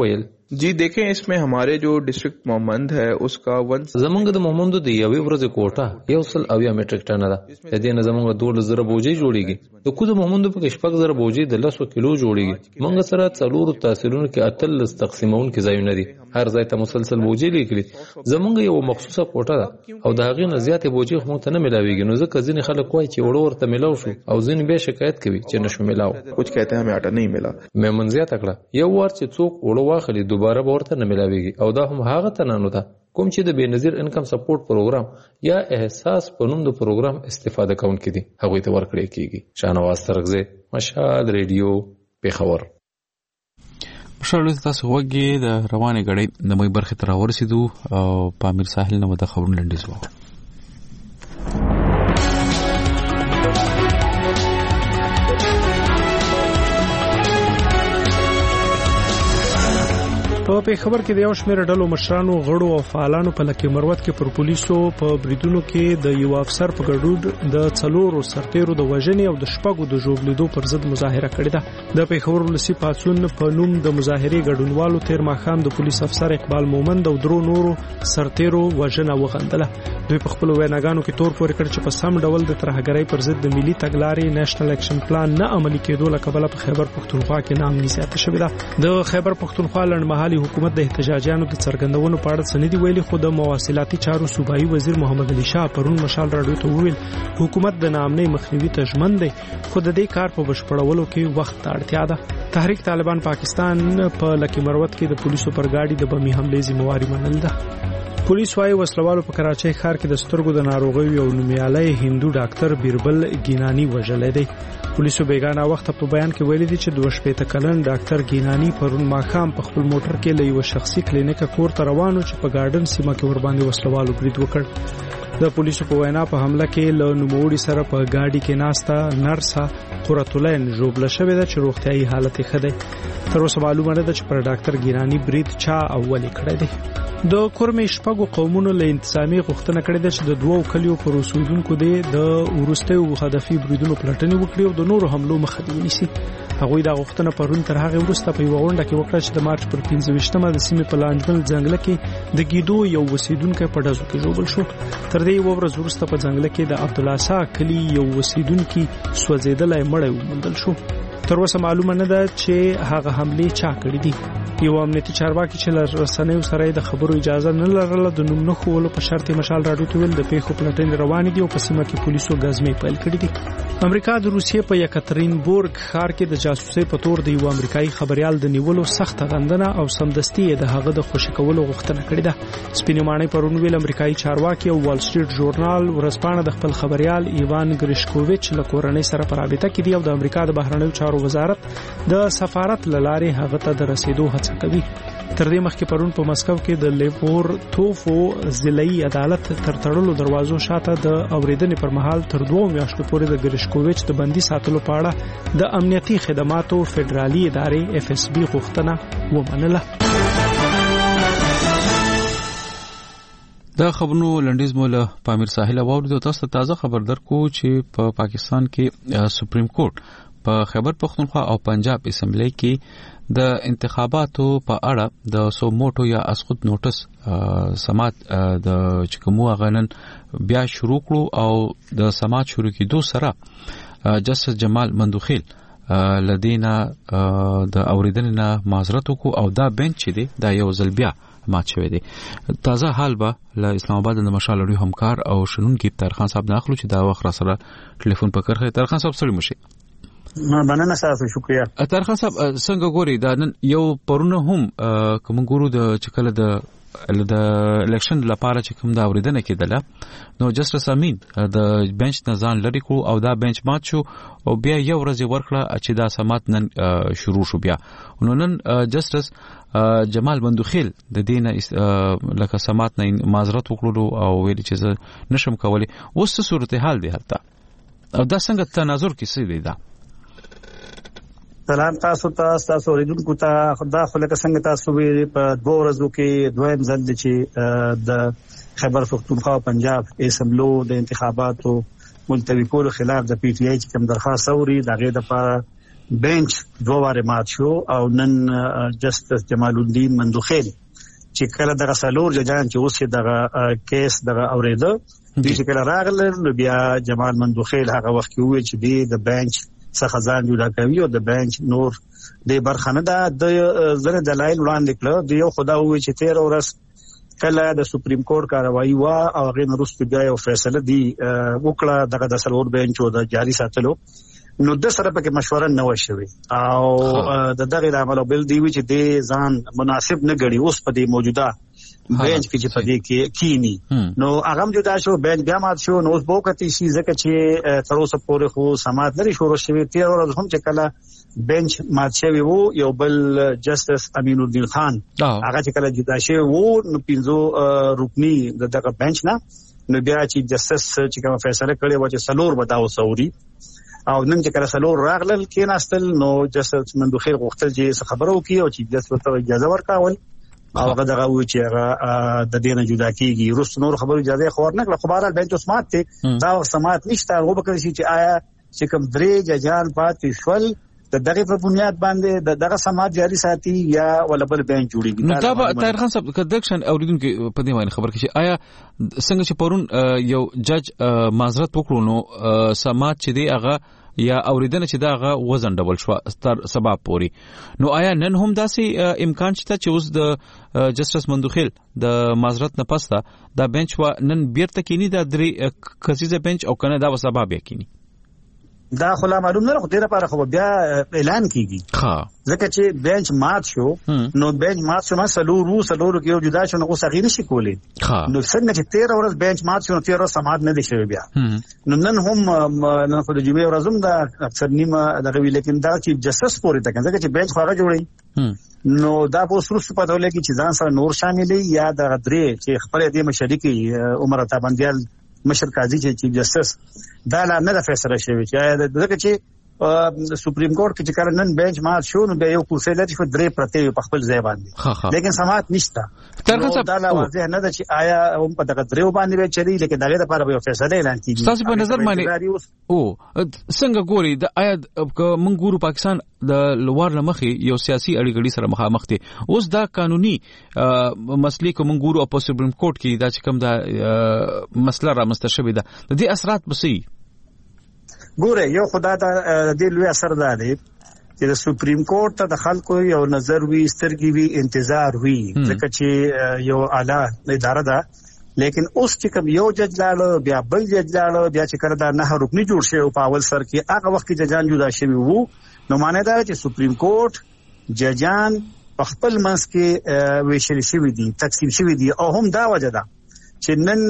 जी देखें, इसमें हमारे जो डिस्ट्रिक्ट मोहम्मद है उसका वन زمونږ د مومندو د یوې ورځې کوټه یو سل اویا میټریک ټن ده. د دې نه زمونږ دوه زره بوجي جوړیږي. د کوم مومندو په شپږ زره بوجي د لسو کیلو جوړیږي. موږ سره څلور تحصیلونو کې اتل تقسیمون کې ځایونه دي. هر ځای ته مسلسل بوجي لیکلي. زمونږ یو مخصوصه کوټه ده او د هغې نه زیاتې بوجي خو ته نه ملاويږي. نو ځکه ځینې خلک وایي چې وړو ورته ملاو شو او ځینې به شکایت کوي چې نشو ملاو. कुछ कहते हैं हमें आटा नहीं मिला. مې منځه تکړه یو وار چې څوک وړو واخلي دوباره به ورته نه ملاويږي او دا هم هغه تنانو ده کوم چې د بېنظیر انکم سپورټ پروګرام یا احساس په نوم د پروګرام استفاده کوونکي دي هغوی ته ورکړی کیږي. شاهنواز ترغزی، مشال ریډیو، پیښور. مشال تاسو وګورئ د روانې غړې د مې برخه تر ورسېدو او پامیر ساحل نه د خبرونو لنډیز وو. په پیښور کې د یو شمېر ډلو مشرانو غړو او فعالانو په لکه مروت کې پر پولیسو په بریدونو کې د یو افسر په ګډون د څلورو سرتیرو د وژنې او د شپږو د ژوبلیدو پر ضد مظاهره کړې ده. د پیښور ولسی پاڅون په نوم د مظاهرې ګډونوالو تیر ماښام د پولیس افسر اقبال مومند او درو نورو سرتیرو وژنه وغندله. دوی په خپل ویناګانو کې تور پورې کړ چې په سم ډول د ترهګرۍ پر ضد د ملي تګلارې نېشنل اکشن پلان نه عملي کېدو له کبله په خیبر پښتونخوا کې نامني زیاته شوې ده. د خیبر پښتونخوا لړمحالي حکومت د احتجاجیانو د څرګندونو په اړه سندې ویلي، خو د مواصلاتي چارو صوبایي وزیر محمد علي شاه پرون مشال راډیو ته وویل حکومت د نامنۍ مخنیوي ته ژمن دی، خو د دې کار په بشپړولو کې وخت ته اړتیا ده. تحریک طالبان پاکستان په لکه مروت کې د پولیسو پر گاډي د بمي حملې ذمہواری منل ده. پولیس وايي وسلوالو په کراچۍ ښار کې د سترګو د ناروغیو یو نومیالی هندو ډاکټر بیربل ګینانی وژلی دی. پولیسو بیگانه وخت په بیان کې ویلي دي چې دوه شپېته کلن ډاکټر ګینانی پرون ماښام په خپل موټر کې له یو شخصي کلینیک کور ته روانو چې په ګارډن سیمه کې ور باندې وسلوالو برید وکړ. د پولیسو په وینا په حمله کې له نوموړي سره په ګاډي کې ناسته نرسه قرتولین ژوبله شوې ده چې روغتیايي حالت یې ښه دی. تر اوسه معلومه نه ده چې پر ډاکټر ګینانی برید چا او ولې کړی دی. د کورمې شپږو قومونو له انتسامي غوښتنه کړې ده چې د دوو کلیو پر اوسیدونکو د وروستیو هدفي بریدونو پلټنې وکړي او د نورو حملو مخه ونیسي. هغوی دا غوښتنه پرون تر هغه وروسته په یوه غونډه کې وکړه چې د مارچ پر پنځه ویشتمه د سیمې په لانجمل ځنګله کې د ګیدو یو اوسیدونکی په ډزو کې ژوبل شو. تر دې یوه ورځ وروسته په ځنګله کې د عبدالعصا کلي یو اوسیدونکی سوځېدلی مړی وموندل شو. تر اوسه معلومه نه ده چې هغه حملې چا کړې دي. یو امنیتي چارواکي چې له رسنیو سره د خبرو اجازه نه لرله د نوم نه ښوولو په شرط مشال راډیو ته ویل د پیښو پلټنې روانې دي او په سیمه کې پولیسو ګزمې پیل کړي دي. امریکا د روسیې په یکاترینبورګ ښار کې د جاسوسۍ په تور د یو امریکایي خبريال د نیولو سخت غندنه او سمدستي د هغه د خوشي کولو غوښتنه کړې ده. سپینې ماڼۍ پرون ویل امریکایي چارواکي او وال سټریټ ژورنال ورځپاڼه د خپل خبريال ایوان ګریشکوویچ له کورنۍ سره په رابطه کې دی او د امریکا د بهرنیو چارو وزارت د سفارت له لارې هغه ته د رسیدو هڅه کوي. تر دې مخکې پرون په مسکو کې د لیپور توفو ضلعي عدالت تر تړلو دروازو شاته د اوریدنې پر مهال تر دوه میاشتو پورې د ګریشکوویچ د بندي ساتلو په اړه د امنیتي خدماتو فدرالي ادارې اف اس بي غوښتنه ومنله. دا خبرونو لنډیز مولا پامیر ساحل واورید. تاسو ته تازه خبر درکو چې په پا پاکستان کې سپریم کورټ په خیبر پښتونخوا او پنجاب اسمبلی کې د انتخاباتو په اړه د سوموټو یا اسقط نوټس سماعت د چکمو غنن بیا شروع کړو او د سماعت شروع کېدو سره جسټس جمال مندوخیل لدینا د اوریدنې معذرت وکړو او دا بنچ دی دا یو ځل بیا مات شوی دی. تازه حال به له اسلام آباد د مشال اړیو همکار او شنونکي طارخان صاحب داخلو چې دا وخت را سره ټلیفون په کرخه. طارخان صاحب سړی مشي مننه تاسو شکریہ. طارخان صاحب څنګه ګوري دا یو پرونه هم کوم ګورو د چکل د د الیکشن لپاره چې کوم دا اوریدنه کېدله نو جسټس امین د بنچ نه ځان لري کو او دا بنچ مات شو او بیا یو ورځ ورکړه چې دا سمات نن شروع شو. بیا نو نن جسټس جمال مندوخیل د دین لکه سمات نه معذرت وکړو او ویل چې زه نشم کولی. اوس څه صورتحال دی هلته او دا څنګه تناظر کې څه دی؟ دا سلام تاسو ته تاسو اوریدونکو ته خدا خلک څنګه تاسو وی په دوه ورځو کې دویم ځل چې د خیبر پښتونخوا او پنجاب اسمبلو د انتخاباتو ملتوي کولو خلاف د پی ټی آی چې کوم درخواست اوري دغه د لپاره بنچ دوه واره مات شو او نن جسټس جمال الدین مندوخیل چې کله دغه سالور ججان چې اوس دغه کیس دغه اوریده دي چې کله راغله نو بیا جمال مندوخیل هغه وخت کې وی چې دی د بنچ څخه ځان جوړ کوي او د بنچ نور د برخنه د زره دلایل وړاندې کړو د یو خدا وی چې تیر ورځ کله د سپریم کورټ کاروایی وا او هغه نورستو بیا یو فیصله دی وکړه دغه د سالور بنچ او د جاري ساتلو نو د سره پکې مشوره نه وشوي او د دغه عمل بل دی چې د ځان مناسب نه غړي اوس په دې موجوده بنچ کې چې په دې کې کینی نو هغه جدا شو بنچ بیا مات شو نو اوس بوکتی شي ځکه چې تر اوسه پورې خو سماعت لري شروع شوی تیر ورځ هم چې کله بنچ مات شوی وو یو بل جسټس امین الدین خان هغه چې کله جدا شوی وو نو پینځو رکنی دغه بنچ نه نو بیا چې جسټس چې کوم فیصله کړی و چې سلور بداو سوري او نن چې کله سلور راغلل کېناستل نو جسټس مندوخیل غوښتل چې خبرو وکړي او چې جسټس ته اجازه ورکاول او هغه دغه و چې هغه د دینه جدا کیږي روس نور خبرو اجازه خو ورنکړه خو بهرحال بنچ سمات ته دا سمات نشته هغه به کوي چې آیا چې کوم درې ججان پاتې شول د دغه په بنیاد باندې د دغه سمات جاری ساتي یا ولبل بنچ جوړیږي نو دا به طاهر خان صاحب کډکشن اوریدونکو په دې باندې خبر کړي آیا څنګه چې پرون یو جج معذرت وکړو نو سمات چې دی هغه یا اوریدنه چې دا هغه وزن ډبل شو تر سبب پوري نو آیا نن هم داسې امکان شته چې اوس د جسټس مندوخیل د معذرت نه پسته دا بنچ و نن بیرته کینی دا درې کسیزه بنچ او کنه دا سبب یقیني دا خلا معلوم نه خو دې لپاره خو بیا اعلان کیږي ها ځکه چې بنچ مات شو نو بنچ مات شو ما سلورو سلورو کې یو جدا شو نو اوس هغه نشي کولی نو څنګه چې تیر ورځ بنچ مات شو نو تیر ورځ سماعت نه دي شوی بیا نو نن هم نن خو د جمعې ورځم دا اکثر نیمه دغه وی لیکن دا چې جسټس پورې تک ځکه چې بنچ خو هغه جوړي نو دا په سروس پته ولګي چې ځان سره نور شاملې یا د غدرې چې خپل دې مشرکی عمر تابندیال مشر قاضي چې چیف جسټس دا لا نه فیصله شوی چې دغه چې سپریم کورټ کې چې کله نن بنچ مات شو نو بیا یو کرسي لري چې درې پرته په خپل ځای باندې لیکن سماعت نشته دا لا واضح نه ده چې آیا هم په دغه درې باندې چلی لیکن دغه لپاره به فیصله اعلان کیږي تاسو په نظر باندې او څنګه ګوري د آیا موږ ګورو پاکستان د لوړ لمخې یو سیاسي اړیکې سره مخامخ دي اوس دا قانوني مسلې کوم ګورو په سپریم کورټ کې دا چې کوم دا مسله را مستشبه ده د دې اثرات بسې ګوره یو خدا دا د لوی اثر ده چې د سپریم کورټ ته د خلکو یو نظر وی سترګي وی انتظار وی ځکه چې یو اعلی اداره ده لیکن اوس چې کوم یو جج لاله بیا بل جج لاله بیا چې کړه دا نه رکنی جوړ شي او په اول سر کې هغه وخت کې ججان جدا شوی وو نو معنی دا چې سپریم کورټ ججان په خپل منځ کې ویشل شوی دي تقسیم شوی دي او هم دا وجه ده چې نن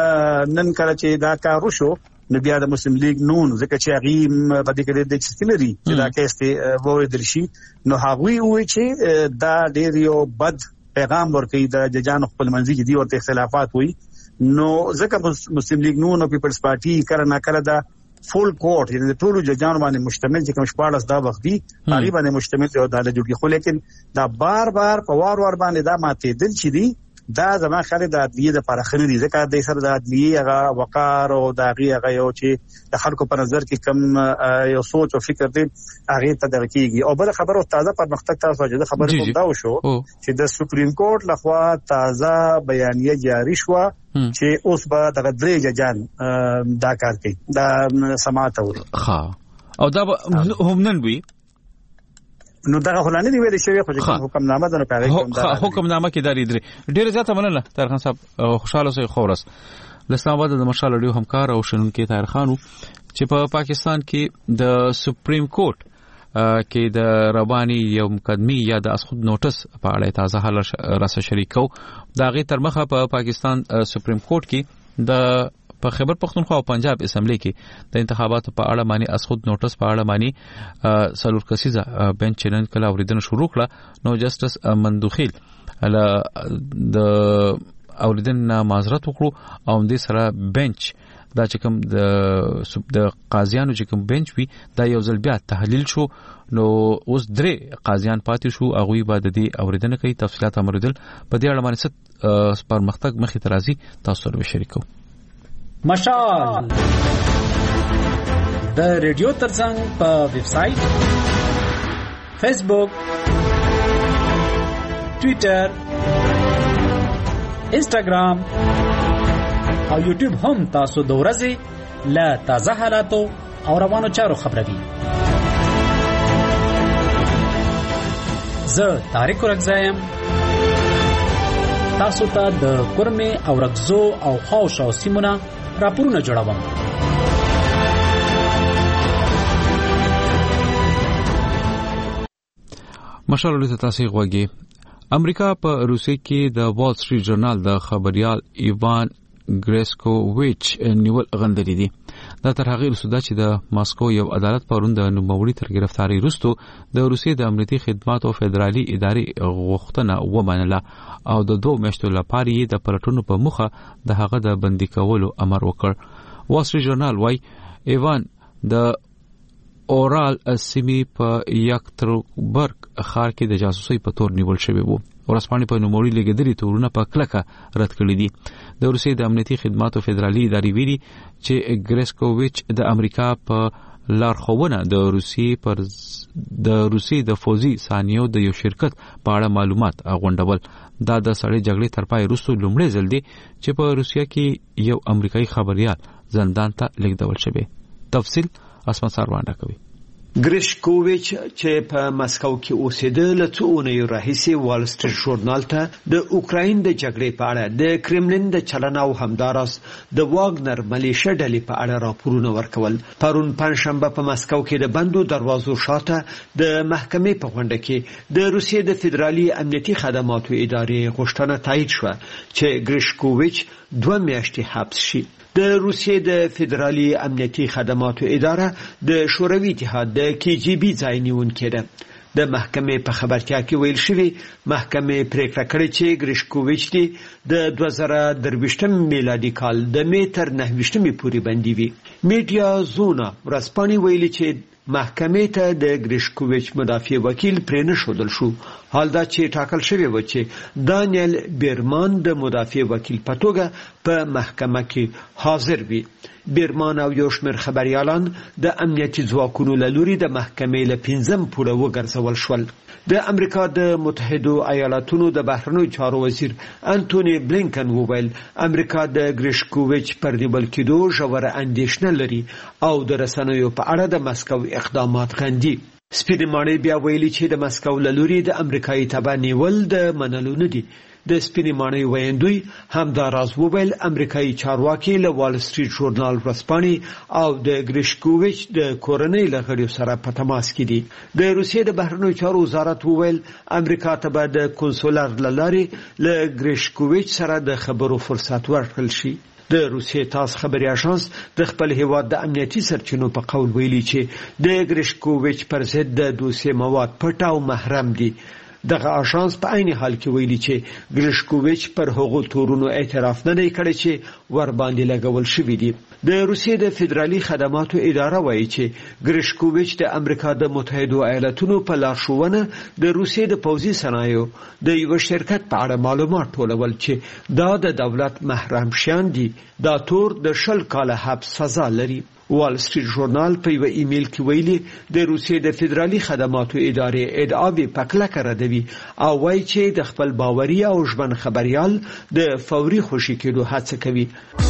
نن کله چې دا کار وشو نو بیا د مسلم لیگ نون ځکه چې هغه په دې کې د اکسپلری چې دا کیس ته ووري درشي نو هغه وی چې دا ډیر یو بد پیغام ورکوي د ججانو خپل منځي کې دي او اختلافات وي نو ځکه مسلم لیگ نون او پیپلز پارټي کړه نه کړه دا فول کورټ یعنی ټول ججانو باندې مشتمل چې کوم شپاړس دا وخت دي هغه باندې مشتمل یو عدالت جوړي خو لیکن دا بار بار په وار وار باندې دا ماته دل چي دي دا زما خالد د عدلیه د پرخنه دي ځکه د سر د عدلیه هغه وقار او د هغه هغه یو چې د خلکو په نظر کې کم یو سوچ او فکر دي هغه ته درکېږي او بل خبره تازه پرمختګ تاسو چې د خبره کوم دا وشو چې د سپریم کورټ لخوا تازه بیانیه جاری شو چې اوس به د درې ججان دا کار کوي دا سماعت اوري ها او دا هم نن وی نو دا خلانه دی ویل شوی خو حکم نامه ده نو پیغام کوم دا حکم نامه کې داري درې ډیر زیاته مننه طاهر خان صاحب خوشاله سي خورس د اسلام آباد د مشال اډیو همکار او شنونکو طاهر خانو چې په پاکستان کې د سپریم کورټ کې د رباني یو مقدمي یا د اسخود نوټس په اړه تازه حل راسه شریکو دا غي تر مخه په پاکستان سپریم کورټ کې د په خیبر پختونخوا او پنجاب اسمبلی کې د انتخاباتو په اړه معنی اسخود نوټس په اړه معنی سلور کسیزه بنچ نن کله اوریدنه شروع کړه نو جسټس مندوخیل د اوریدنه معذرت وکړو او د سره بنچ دا چې کوم د د قاضیانو چې کوم بنچ وی دا یو ځل بیا تحلیل شو نو اوس درې قاضیان پاتې شو هغه به د دې اوریدنه کوي تفصيلات امردل په دې اړه باندې ست پرمختګ مخې ترازی تاسو سره شریکو مشال د ریډیو ترڅنګ په ویب سټ فیسبوک، ټویټر، انسټاګرام او یوټیوب هم تاسو د ورځې له تازه حالاتو او روانو چارو خبروي. زه طارق رګزایم، تاسو ته د کورمه او رګزو او خاوش او سیمونه راپورونه جوړوم. مشال ته تاسو غوږی. امریکا په روسیې کې د وال سټریټ ژورنال د خبريال ایوان ګریسکوویچ نیول غندلې دي. دا تر هغه وروسته چې د ماسکو یو عدالت پرون د نوموړي تر گرفتاری وروسته د روسیې د امنیتي خدماتو فدرالي ادارې غوښتنه ومنله او د دوه میاشتو لپاره یې د پلټونو په مخه د هغه د بندي کولو امر وکړ. وال سټریټ ژورنال وايي ایوان د اورال سیمې په یکتروبرګ ښار کې د جاسوسۍ په تور نیول شوی وو. ورسپانې په نوموړي لګیدلي تورونه په کلکه رد کړی دي. د روسیې د امنیتي خدماتو فدرالي ادارې ویلي چې ګریسکوویچ د امریکا په لارښوونه د روسیې پر د روسیې د فوزي ثانیو د یو شرکت په اړه معلومات غونډول. دا د سړې جګړې تر پای وروسته لومړی ځل دی چې په روسیه کې یو امریکایي خبريال زندان ته لیږدول شوی. تفصیل اسمان سروانده کوي. ګریشکوویچ چې په مسکو کې اوسېده له څو اونیو راهیسې وال سټریټ ژورنال ته د اوکراین د جګړې په اړه د کرملین د چلن او همداراز د واګنر ملیشه ډلې په اړه راپورونه ورکول. پرون پنځشنبه په مسکو کې د بندو دروازو شاته د محکمې په غونډه کې د روسیې د فدرالي امنیتي خدماتو ادارې غوښتنه تایید شوه چې ګریشکوویچ دوه میاشتې حبس شي. د روسیې د فدرالي امنیتي خدماتو اداره د شوروي اتحاد د کی جی بی ځای نیونکې ده. د محکمې په خبرتیا کې ویل شوی محکمې پریکړه کړې چې ګریشکوویچ دی د دوه زره درویشتم میلادي کال د می تر نهه ویشتمې پورې بندي وي. میډیا زونا ورسپانې ویلي چې محکمې ته د ګریشکوویچ مدافع وکیل پرې نه ښودل شو. حال دا چې ټاکل شوی و چې دانیل بیرمان د مدافع وکیل په توګه په محکمه کې حاضر وي. بیرمان او یو شمېر خبريالان د امنیتي ځواکونو له لوري د محکمې له پنځم پوړه وګرځول شول. د امریکا د متحده ایالاتونو د بهرنیو چارو وزیر انټونی بلینکن وویل امریکا د ګریشکوویچ پر نیول کېدو ژوره اندېښنه لري او د رسنیو په اړه د مسکو اقدامات غندي. سپینمانې بیا ویلي چې د مسکو له لوري د امریکایي تبع نیول د منلو نه دي. د سپینمانې ویندوی همداراز وویل امریکایي چارواکي له وال سټریټ ژورنال ورسپانې او د ګریشکوویچ د کورنۍ له غړیو سره په تماس کې دي. د روسیې د بهرنیو چارو وزارت وویل امریکا ته به د کنسولر له لارې له ګریشکوویچ سره د خبرو فرصت ورکړل شي. د روسیې تاس خبري اژانس د خپل هیواد د امنیتي سرچینو په قول ویلي چې د ګریشکوویچ پر ضد د دوسیه مواد پټ او محرم دي. دغه اژانس په عین حال کې ویلي چې ګریشکوویچ پر هغو تورونو اعتراف نه دی کړی چې ور باندې لګول شوی دی. د روسیې د فدرالي خدماتو اداره وایي چې ګریشکوویچ د امریکا د متحده ایالاتونو په لارښوونه د روسیې د پوځي صنایعو د یو شرکت په اړه معلومات ټولول چې دا د دولت محرم شیان دي. دا تور د شل کاله حبس سزا لري. وال سټریټ ژورنال په یو ایمیل کې ویلي د روسیې د فدرالي خدماتو ادارې ادعاوې په کلکه ردوي او وایي چې د خپل باوري او ژمن خبريال د فوري خوشي کېدو هڅه کوي.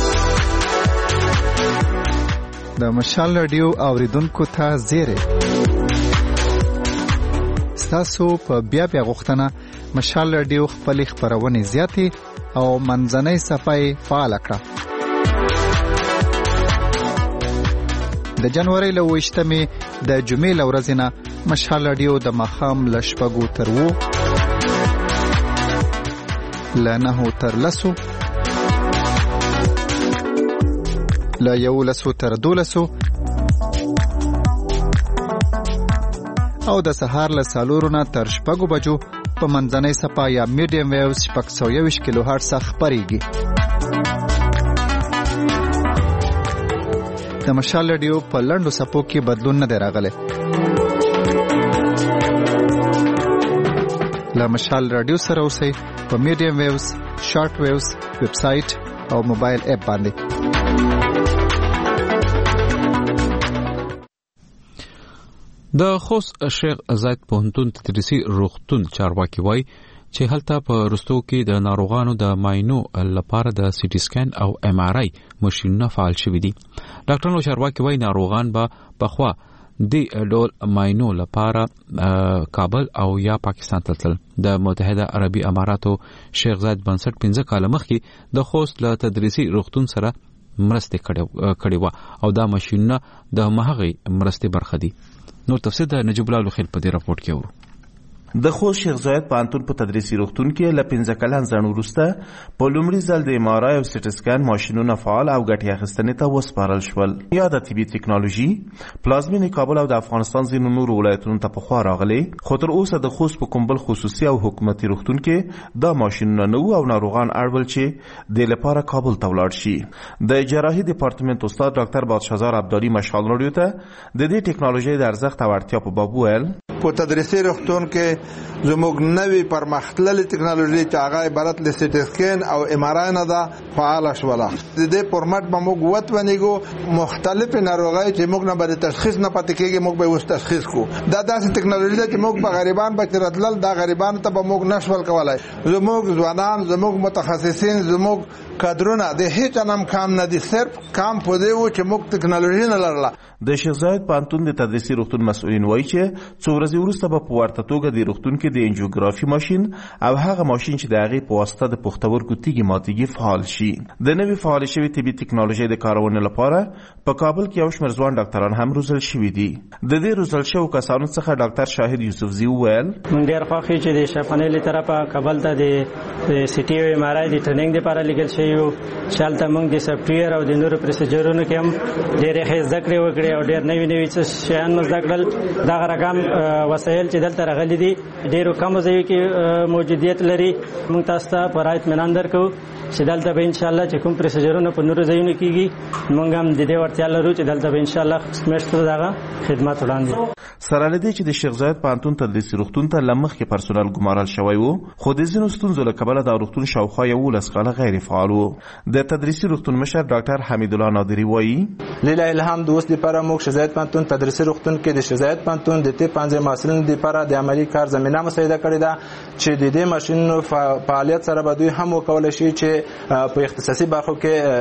د مشال رادیو اوریدونکو ته زیری ستاسو په بیا بیا غوښتنه مشال رادیو خپل خبرونه زیاتې او منځنۍ صفحه فعال کړه. د جنوري له وشتمې د جمعې لورځې نه مشال رادیو د مخام لشپګو تر وو لنه تر لسو لا یو لسو تر دولسو او د سهار له سالورونه تر شپږو بجو په منځنۍ صفحه یا میډیم ویوز شپږ سوه یوویشت کیلو هرټز خپرېږي. د مشال رادیو په لنډو صفحو کې بدلون نه دی راغلی. له مشال رادیو سره اوسئ په میډیم ویوز، شارټ ویوز، ویب سایټ او موبایل اپ باندې. د خوست شیخ زاید پوهنتون تدریسي روغتون چارواکي وایي چې هلته په رستو کې د ناروغانو د ماینو لپاره د سی ټي سکین او ام آر آی ماشینونه فعال شوي دي. ډاکټرانو چارواکي وایي ناروغان به پخوا د ډول ماینو لپاره کابل او یا پاکستان ته تلل. د متحده عربي اماراتو شیخ زاید بنسټ پنځه کاله مخکې د خوست له تدریسي روغتون سره مرسته کړې و او دا ماشینونه د مهغې مرسته برخه دي. نور تفصیل د نجیب الله خیل په دې راپورټ کې ورو. د خوست شیخ زاید پوهنتون په تدریسي روغتون کې له پنځه کلن ځنډ وروسته په لومړي ځل د ام آر آی او سي ټي سکین ماشینونه فعال او ګټې اخیستنې ته وسپارل شول. یا د طبي ټکنالوژي پلازمینې کابل او د افغانستان ځینو نورو ولایتونو ته پخوا راغلي، خو تر اوسه د خوست په کوم بل خصوصي او حکومتي روغتون کې دا ماشینونه نه وو او ناروغان اړول چې د لپاره کابل ته ولاړ شي. د جراحي ډپارټمنټ استاد ډاکټر بادشاهزار عبدالي مشال رادیو ته د دې ټکنالوژي د ارزښت او اړتیا په باب وویل. په تدریسي روغتون کې زموږ نوې پرمختللې ټکنالوژي چې هغه عبارت له سی ټي سکین او ام آر آی نه ده فعال شوله. د دې فورمات به موږ وتونیږو مختلف ناروغۍ چې موږ نه به تشخیص نه پاتې کېږي موږ به اوس تشخیص کو. دا داسې ټکنالوژي ده چې موږ به غریبان به ترتلل دا غریبان ته به موږ نشول کولای. زموږ ځوانان زموږ متخصصین زموږ کادرونه د هیڅ نام کام نه دي، صرف کام په دې و چې موږ ټکنالوژي نه لرله. د شیخ زاید پوهنتون د تدریسي روغتون مسؤلین وایي چې څو ورځې وروسته به په ورته توګه د روغتون کې د انجیوګرافي ماشین او هغه ماشین چې د هغې په واسطه د پښتورګو تیږې ماتیږي فعال شي. د نوې فعالې شوې طبي ټکنالوژۍ د کارونې لپاره په کابل کې یو شمېر ځوان ډاکټران هم روزل شوي دي. د دې روزل شوو کسانو څخه ډاکټر شاهد یوسفزي وویل موږ ډېر خوښ یو چې د شفانې له طرفه کابل ته د سی ټي او ام آر آی د ټریننګ لپاره لېږل شوي وو. شالته موږ د سافټویر او د نورو پروسیجرونو کې هم ډېرې ښې زده کړې وکړې او ډېر نوي نوي څه شیان مو زده کړل. دغه رقم وسایل چې دلته راغلي دي ډېرو کمو ځایو کې موجودیت لري. موږ تاسو ته پوره اطمینان درکو چې دلته به انشاءالله چې کوم پروسیجرونه په نورو ځایونو کېږي موږ هم د دې وړتیا لرو چې دلته به انشاءالله میاشتو دغه خدمات وړاندې. سره له دې چې د شیخ زاید پوهنتون تدریسي روغتون ته له مخکې پرسونل ګمارل شوی و، خو د ځینو ستونزو له کبله دا روغتون شاوخوا یولس کاله غیر فعال و. د تدریسي روغتون مشر ډاکټر حمیدالله نادري وایي لله الحمد اوس لپاره موږ شیخ زاید پوهنتون تدریسي روغتون کې د شیخ زاید پوهنتون د طب پوهنځي محصلینو لپاره د عملي کار زمینه مساعده کړې ده چې د دې ماشینونو فعالیت سره به دوی هم وکولای شي چې په اختصاصي برخو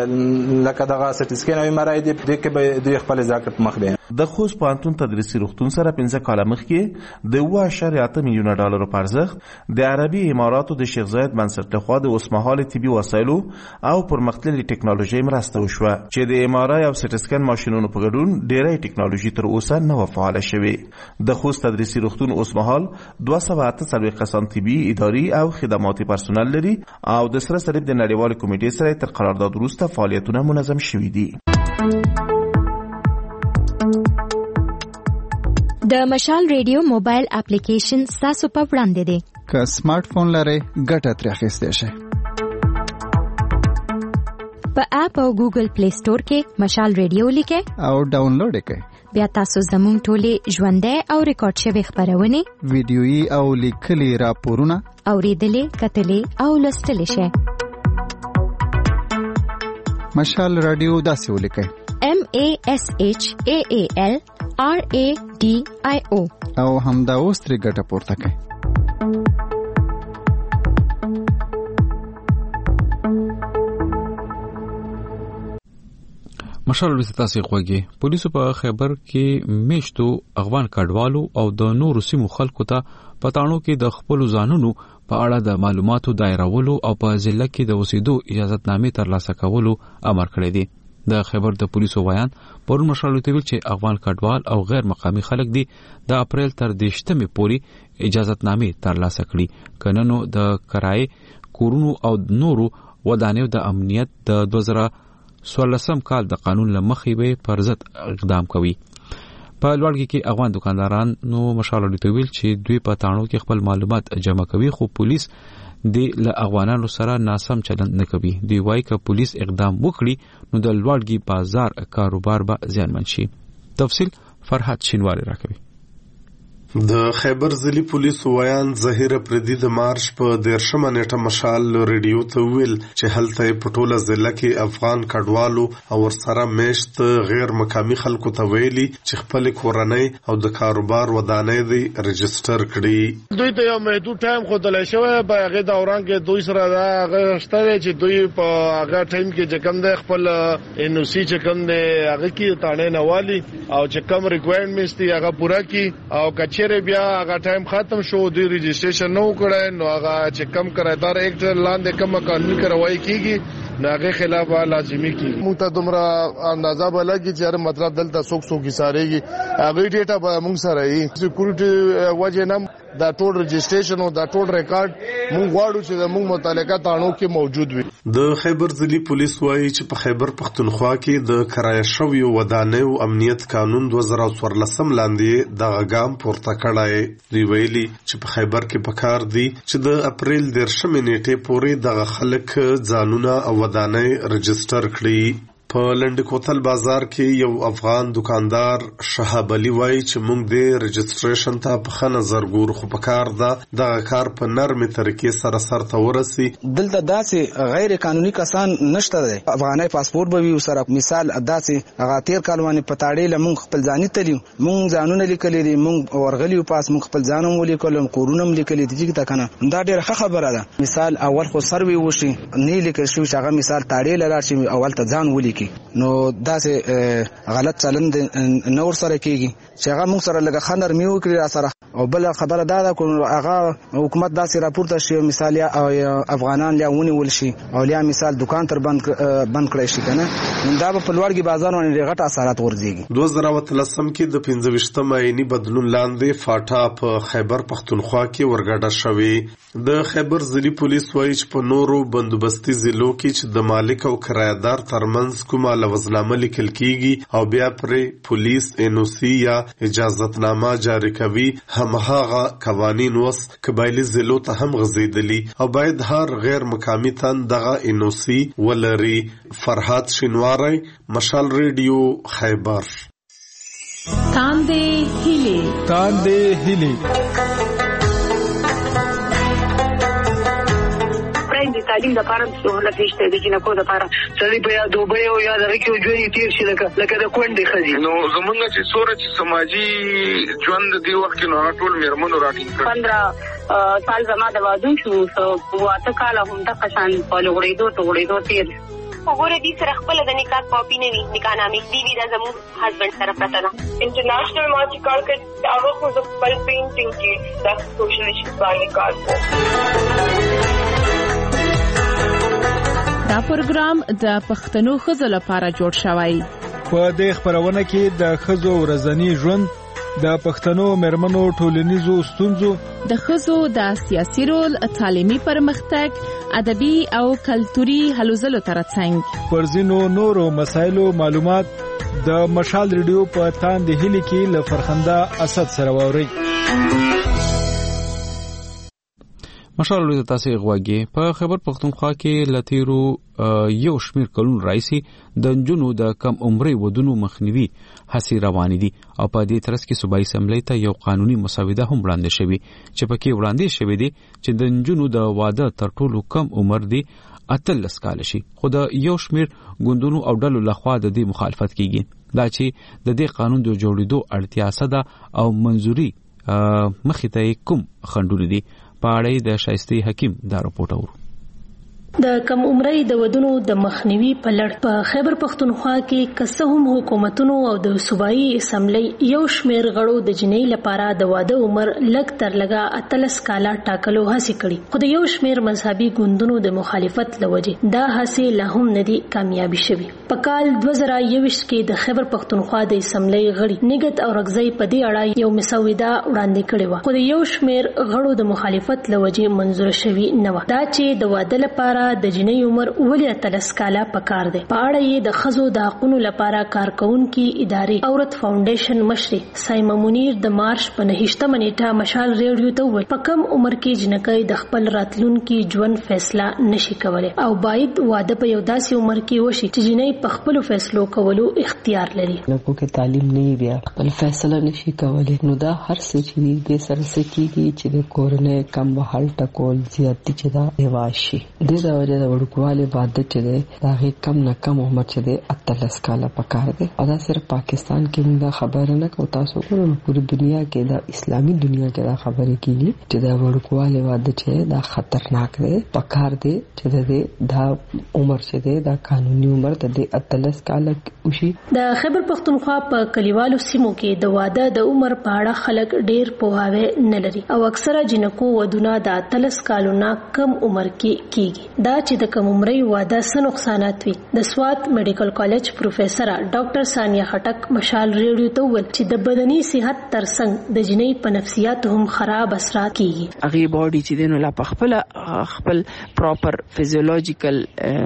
کې لکه دغه سی ټي سکین او ام آر آی د دې کې به دوی خپل ذکر په مخ بي. د خوست پوهنتون تدریسي روغتون سره پنځه کاله مخکې د اوه اعشاریه اته میلیونه ډالرو په ارزښت د عربي اماراتو د شیخ زاید بنسټ لخوا د اوسمهال طبي وسایلو او پرمختللې ټکنالوژي مرسته وشوه چې د ام آر آی او سی ټي سکین ماشینونو په ګډون ډېری ټکنالوژي تر اوسه نه وه فعاله شوې. د خوست تدریسي روغتون اوسمهال دوه سوه اته څلوېښت کسان طبي اداري او خدماتي پرسونل لري او د سره صلیب د نړیوالې کمیټې سره تر قرارداد وروسته فعالیتونه منظم شوي دي. د مشال ریډیو موبایل اپلیکیشن ستاسو په وړاندې دی. که سمارټ فون لرئ ګټه ترې اخیستی شئ. په اپ او ګوګل پلی سٹور کې مشال ریډیو لیکئ او ډاونلوډ یې کړئ. بیا تاسو زموږ ټولې ژوندۍ او ریکارډ شوې خپرونې ویډیويي او لیکلي راپورونه اورېدلې کتلې او لوستلی شئ. مشال رادیو داسې ولیکئ M A S H A A L R A D I O او همدا اوس ترې ګټه پورته کړئ. مشال ورسته تاسو خوږی پولیسو په خیبر کې میشتو افغان کډوالو او د نورو سیمو خلکو ته پټانو کې د خپل ځانونو په اړه د معلوماتو دایرولو او په ضلع کې د اوسېدو اجازهتنامې ترلاسه کولو امر کړی دی. د خیبر د پولیسو ویان پرون مشال ویل چې افغان کډوال او غیر مقامی خلک دي د اپریل تر دیشتمې پورې اجازهتنامې ترلاسه کړي کنه نو د کرای کورونو او نورو ودانیو د امنیت د دوه زره څوارلسم کال د قانون لمخې به پر ضد اقدام کوي. په لوړګي کې افغان دکانداران نو مشال ویل چې دوی په تاڼو کې خپل معلومات جمع کوي خو پولیس د له افغانانو سره ناسم چلند نه کوي. دوی وایي که پولیس اقدام وکړي نو د لوړګي بازار کاروبار به زیانمن شي. تفصیل فرحت شینواری راکوي. د خیبر ځلي پولیسو ویان ظهیر پردي د مارچ په دیرشمه نیټه مشال ریډیو ته ویل چې هلته په ټوله ضلع کې افغان کډوالو او ورسره میشت غیر مقامي خلکو ته ویلي چې خپل کورنۍ او د کاروبار ودانۍ دی رجستر کړي. دوی ته یو محدود ټایم ښودلی شوی په هغې دوران کې دوی سره دا هغه شته دی چې دوی په هغه ټایم کې چې کوم دی خپل ان او سی چې کوم دی هغه کې تاڼې نه والي او چې کوم ریکوایرمنټس دي هغه پوره کړي او کچې بیا هغه ټایم ختم شو دوی رجسټریشن نو کړای نو هغه چې کم کرایدار ایکټ لاندې کم قانوني کاروایی کیږي ناغه خلاف لازمي کیږي. موږ ته دومره اندازه بلګي چې هر مطلب دلته څوک څوک ساريږي هغه ډیټا به موږ سره ای سکیورټي وجه نم دا ټول رجسټریشن او دا ټول ریکارډ موږ غواړو چې موږ متعلقه تانو کې موجود وي. د خیبر ځلي پولیس وایي چې په خیبر پښتونخوا کې د کرایه شویو ودانیو امنیت قانون دوه زره څوارلسم لاندې د غام پورته کړای دی. ویلي چې په خیبر کې پکار دی چې د اپریل دیرشمې نیټې پورې دغه خلک ځانونه او ودانۍ رجستر کړي. په لنډ کوتل بازار کې یو افغان دکاندار شهاب علي وایي چې موږ د رجسټریشن ته په ښه نظر ګورو خو په کار ده دغه کار په نرمې طریقې سره سرته ورسي. دلته داسې غیر قانوني کسان نشته دی. افغاني پاسپورت به وي سره مثال داسې هغه تیر کال باندې په تاړې له موږ خپل ځاني تلیو موږ ځانونه لیکلي دي موږ ورغلیو پاس موږ خپل ځانم ولیکلو کورونه هم لیکلي دي چې کنه دا ډېره ښه خبره ده. مثال اول خو سروي وشي نه لیکل شوی چې هغه مثال تاړې لاړ شي اول ته ځان ولیکي نو داسې غلط چلند نور سره کیږي چې هغه موږ سره لږه ښه نرمي وکړي را سره. او بل خبره دا ده چې هغه حکومت داسې راپورته شي مثال یا افغانان یا ونیول شي او یا مثال دکان تر بند بند کړی شي کنه دا په لوړګي بازار باندې غټ اثرات ورځيږي. دوه زره اتلسم کې د پنځه ویشتم آئینی بدلون لاندې فاټا په خیبر پښتونخوا کې ورګډه شوې. د خیبر ځلي پولیس وایي چې په نورو بندوبستي ضلعو کې چې د مالک او کرایدار ترمنځ کومه لوزنامه لیکل کیږي او بیا پرې پولیس ان او سی یا اجازتنامه جاری کوي هماغه قوانین وس قبایلی ضلعو ته هم غځېدلي او باید هر غیر مقامي تن دغه ان او سی ولري. فرحات شینواری مشال ریډیو خیبر. تاندې هیلې تاندې هیلې د تعلیم لپاره سهولت نشته د جنکو لپاره سړي په یا دوبه او یا د کې ژوند تیر شي لکه لکه د کونډې خزي نو زمونږ چې سوره چې سماجی ژوند دی وخت نو ټول میرمنو راټینګ کړ پندرہ سال زما د وادو شو او اته کال هم د قشان په لوړېدو ته وړېدو تیر وګوره دې سره خپل د نکاح کاپی نه وي نکاح نامې دی وی د زمو هسبند سره پته ده. انټرنیشنل ما چې کار کړ هغه خو د خپل پینټینګ کې د سوشل ایشوز باندې کار کوي. دا پروګرام د پښتنو ښځو لپاره جوړ شوی. په دې خبرونه کې د ښځو ورځنی ژوند د پښتنو مېرمنو ټولنیزو ستونزو د ښځو د سیاسي رول تعلیمي پرمختګ ادبي او کلتوري هلو ځلو ترڅنګ پر ځینو نورو مسایلو معلومات د مشال ریډیو په تاندې هیلې کې له فرخنده اسد سره ووري. مشال ریډیو تاسو غواګي په خبر پښتونخوا کې لتیرو یو شمیر کلون رئیسي د جنونو د کم عمرې ودونو مخنیوي هڅې روانې دي او په دې ترڅ کې صوبایي اسمبلی ته یو قانوني مسوده هم وړاندې شوې چې پکې وړاندې شوې دي چې د جنونو د واده تر ټولو کم عمر دی اتلس کال شي خو د یو شمیر ګوندونو او ډلو لخوا د دې مخالفت کیږي دا چې د دې قانون د جوړېدو اړتیا سده او منځوري مخې ته کوم خنډونه دي په اړه د شایستي حکیم دا راپورټ اورو. د کم عمرۍ د ودونو د مخنیوي په لړ په خیبر پښتونخوا کې کسه هم حکومتونو او د صوبایي اسمبلی یو شمیر غړو د جنۍ لپاره د واده عمر لږ تر لږه اتلس کاله ټاکلو هڅې کړي خو د یو شمیر مذهبي ګوندونو د مخالفت لوجې دا هڅې لا هم نه دي کامیابي شوي. په کال دوه زره یوویشت کې د خیبر پښتونخوا د اسمبلی غړي نګت او رغزی په دې اړه یو مسوده وړاندې کړې و خو د یو شمیر غړو د مخالفت لوجې منظور شوي نه و دا چې د واده لپاره د جنۍ عمر ولې اتلس کاله پکار دی. په اړه یې د ښځو د حقوقو لپاره کارکونکو ادارې عورت فاونډیشن مشر سایمه منیر د مارچ په نهشتمه نیټه مشال ریډیو ته وویل په کم عمر کې جنکۍ د خپل راتلونکي ژوند فیصله نشي کولای او باید واده په یو داسې عمر کې وشي چې جنۍ په خپل فیصلو کولو اختیار لري. لکه کې تعلیم نه بیا خپل فیصله نشي کولای نو دا هر څه چې د سره سکیږي چې د کورنۍ کم وحل ټکول زیاتی چې دا ایواشي د دا وجه د وړوکوالي عادت چې ده دا کم نه کم عمر چې ده اتلس کاله پکار دی او دا صرف پاکستان کې موږ خبره نه کوو تاسو ګورئ پوری دنیا کې دا اسلامي دنیا کې دا خبره کیږي چې دا وړوکوالي عادت چې دا خطرناک دی پکار دی چې ده دا عمر چې ده دا قانوني عمر د اتلس کاله وشي. د خیبر پختونخوا په کلیوالو سیمو کې د واده د عمر په اړه خلک ډیر پوهاوی نه لري او اکثره جنکو ودونه د اتلس کالو نه کم عمر کې کیږي. دا چې د کم عمري واده څه نقصانات وي د سوات میډیکل کالج پروفیسور ډاکټر ثانیه خټک مشال ریډیو ته ویل چې د بدني صحت ترڅنګ د جنۍ په نفسیات هم خراب اثرات کیږي. هغه باډي چې دینو لا خپل خپل پراپر فزیولوژیکل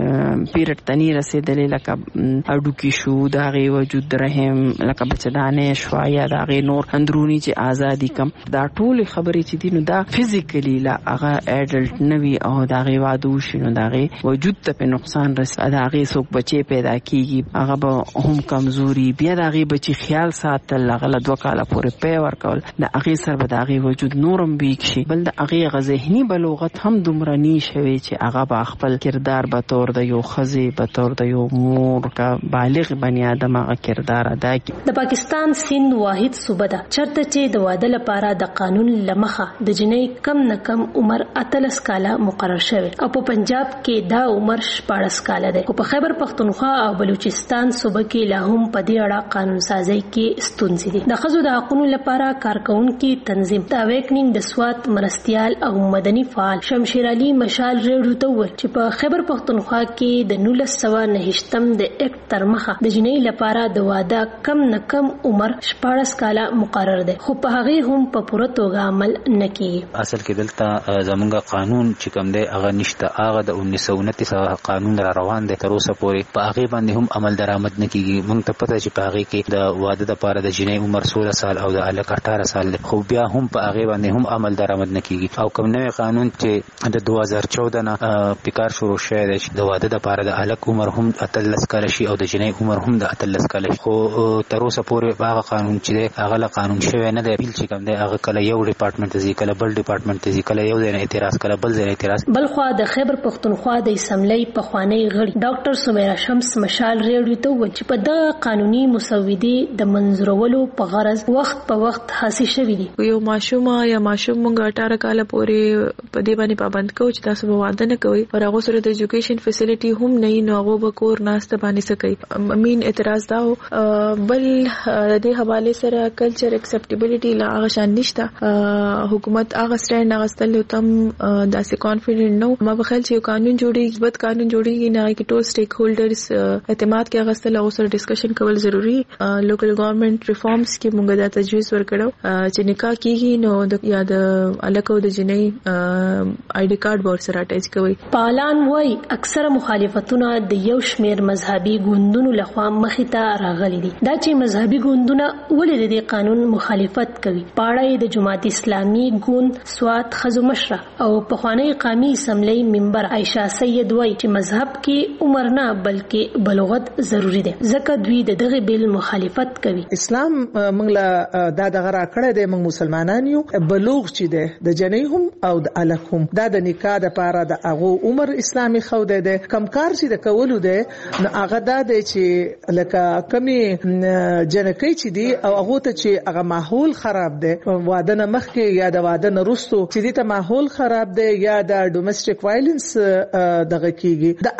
پیریډ تنی رسیدلې لکه اډو کې شو د هغه وجود رحم لکه بچدانه شو یا د هغه نور اندرونی چې ازادي کم دا ټول خبرې چې دینو دا فزیکلی لا هغه اډلټ نوي او دا هغه وادو شنو دا هغه وجود ته په نقصان رسي دا هغه څوک بچي پیدا کیږي هغه به هم کمزوري بیا دا هغه بچي خیال ساتل هغه دوه کاله پورې پی ورکول دا هغه سره به دا هغه وجود نورم بیک شي بل دا هغه ذهني بلوغت هم دومره ني شوي چې هغه به خپل کردار به تور د یو خزي به تور د یو مور کا بالغ بنی ادم هغه کردار ادا کوي. د پاکستان سند واحد صوبه ده چرته چې د واده لپاره د قانون لمخه د جنۍ کم نه کم عمر اتلس کاله مقرر شوی او په پنجاب کې دا عمر شپاړس کاله ده. په خیبر پختونخوا او بلوچستان صوبه کې لا هم په دې اړه قانون سازي کې ستونزې دي. د ښځو د حقوقو لپاره کارکونکو تنظیم د اویکنینګ د سوات مرستيال او مدني فعال شمشیر علي مشال ریډیو ته ویل چې په خیبر پختونخوا کې د نولس سوه نهشتم د اکټ تر مخه د جنۍ لپاره د واده کم نه کم عمر شپاړس کاله مقرر ده خو په هغه هم په پوره توګه عمل نه کیږي. اصل کې دلته زمونږ قانون چې کوم دی هغه نشته هغه د انیس سو انتیس قانون را روان دی تر اوسه پورې په هغه باندې هم عمل درآمد نه کیږي. موږ ته پته چې په هغه کې د واده لپاره د جنۍ عمر سولہ سال او د الک اٹھارہ سال دی خو بیا هم په هغه باندې هم عمل درآمد نه کیږي او کوم نوې قانون چې د دوه هزار چودہ نه پکار شروع شوی دی چې د واده لپاره د الک عمر هم اتلس کاله شي او د جنۍ عمر هم د اتلس کاله خو تر اوسه پورې هغه قانون چې دی هغه لا قانون شوی نه دی بیل چې کوم دی هغه کله یو ډپارټمنټ ته ځي کله بل ډپارټمنټ ته ځي کله یو ځای اعتراض کله بل ځای اعتراض. بل خو د خیبر پختونخوا د اسمبلی په خوانی غړي ډاکټر سمیرا شمس مشال ریډیو ته ویل چې په دغه قانوني مسودې د منظورولو په غرض وخت په وخت حاصل شوی دي. یو ماشوم یا ماشوم مونږ اٹھارہ کاله پورې په دې باندې پابند کوو چې تاسو به واده نه کوئ او هغه سره د ایجوکیشن فیسیلیټي هم نه نو هغه به کور ناشته باندې سکی امین اعتراض دا بل د دې حواله سره کلچر اکسپټیبিলিټي لا هغه شان نشته حکومت هغه سټاند هغه ستل تم داسې کانفیډنٹ نو ما بخیل چې قانون جوړیږي بد قانون جوړیږي نه کې ټول سټیک هولډرز اعتماد کې هغه ستل او سره ډسکشن کول ضروری. لوکل ګورنمنت ریفارمز کې موږ دا تجویز ورکړو چې نکاح کیږي نو د یا د الکو د جنۍ آی ډی کارت ور سره اٹیچ کوي. پالان وای اکثره مخالفتونه د یو شمیر مذهبي ګوندونو لخوا مخې ته راغلي دي. دا چې مذهبي ګوندونه ولې د دې قانون مخالفت کوي پاړای د جماعت اسلامي ګوند سوات خزو مشره او په خوانی قومي اسمبلی ممبر عائشہ سید وای چې مذهب کې عمر نه بلکې بلوغت ضروری ده ځکه دوی د دغه بیل مخالفت کوي. اسلام موږ له دا دغه را کړی دی موږ مسلمانان یو بلوغ چې ده د جنۍ هم او د الک هم دا د نکاح لپاره د هغه عمر اسلامي خو ده کم کار چې د کولو ده نو هغه دا دی چې لکه کمی جنکۍ چې دی او هغه ته چې هغه ماحول خراب دی واده نه مخکې یا د واده نه وروسته چې د ماحول خراب دی یا د ډومېسټک وایلنس دغه کیږي د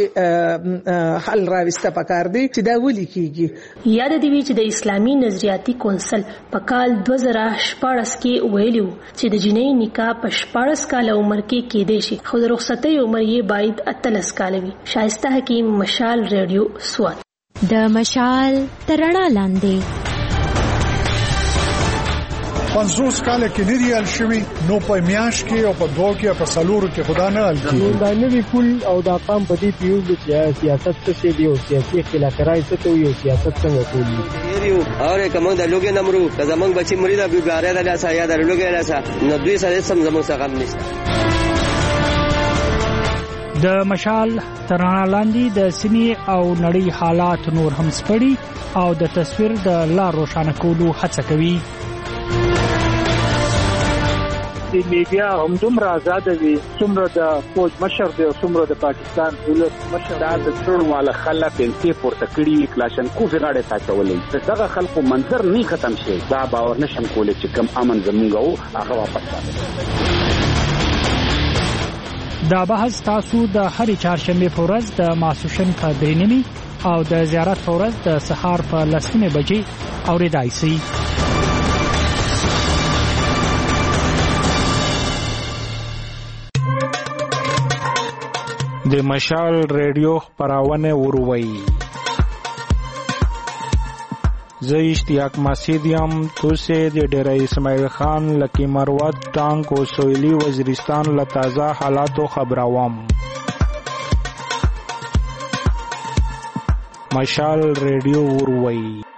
هغه حل راوسته پکار دی چې دا ولي کیږي. یاد دی چې د اسلامي نظریاتي کونسل په کال دوه زره شپږ کې ویلو چې د جنۍ نکاح په شپږ کال عمر کې کېدې شي خو د رخصتۍ عمر یې باید اتلس کال وي. شایسته حکیم مشال ریډیو سوات. د مشال ترڼا لاندې پنځوس کال کې نه دی ال شوی نو په میاش کې او په دوه کې په سلور کې خدا نه ال کیږي دا نوی پول او دا قام په دې پیو چې سیاست څه دی او سیاسي خلاقرای څه ته یو سیاست څنګه کوي یو اور کوم د لوګي نمرو زمنګ بچی مرید ابي ګاره د لاسه یا د لوګي لاسه نو دوی سره سم زموږ څخه غم نشته. د مشال ترانه لاندې د سیمې او نړۍ حالات نور هم سپړي او د تصویر د لار روښانه کولو هڅه کوي. د میډیا هم دومره آزاد وي څومره د فوج مشر دی او څومره د پاکستان دولت مشر دا د ټول والا خلک انتي پورته کړي کلاشنکوف غاړه تاچولې دغه خلکو منظر نه ختم شي دا باور نشم کولای چې کم امن زمونږ او هغه واپس راځي. دا بحث تاسو د هرې چهارشنبه په ورځ د ماسوشن په درې نیمې او د زیارت په ورځ د سهار په لسمه بجې اوریدای شئ. د مشال ریډیو خبرونه وروي زه اشتیاق مسیدیم توسه د ډیره اسماعیل خان لکی مروت ټانک او سویلی وزیرستان له تازه حالاتو خبروم. مشال ریډیو وروي.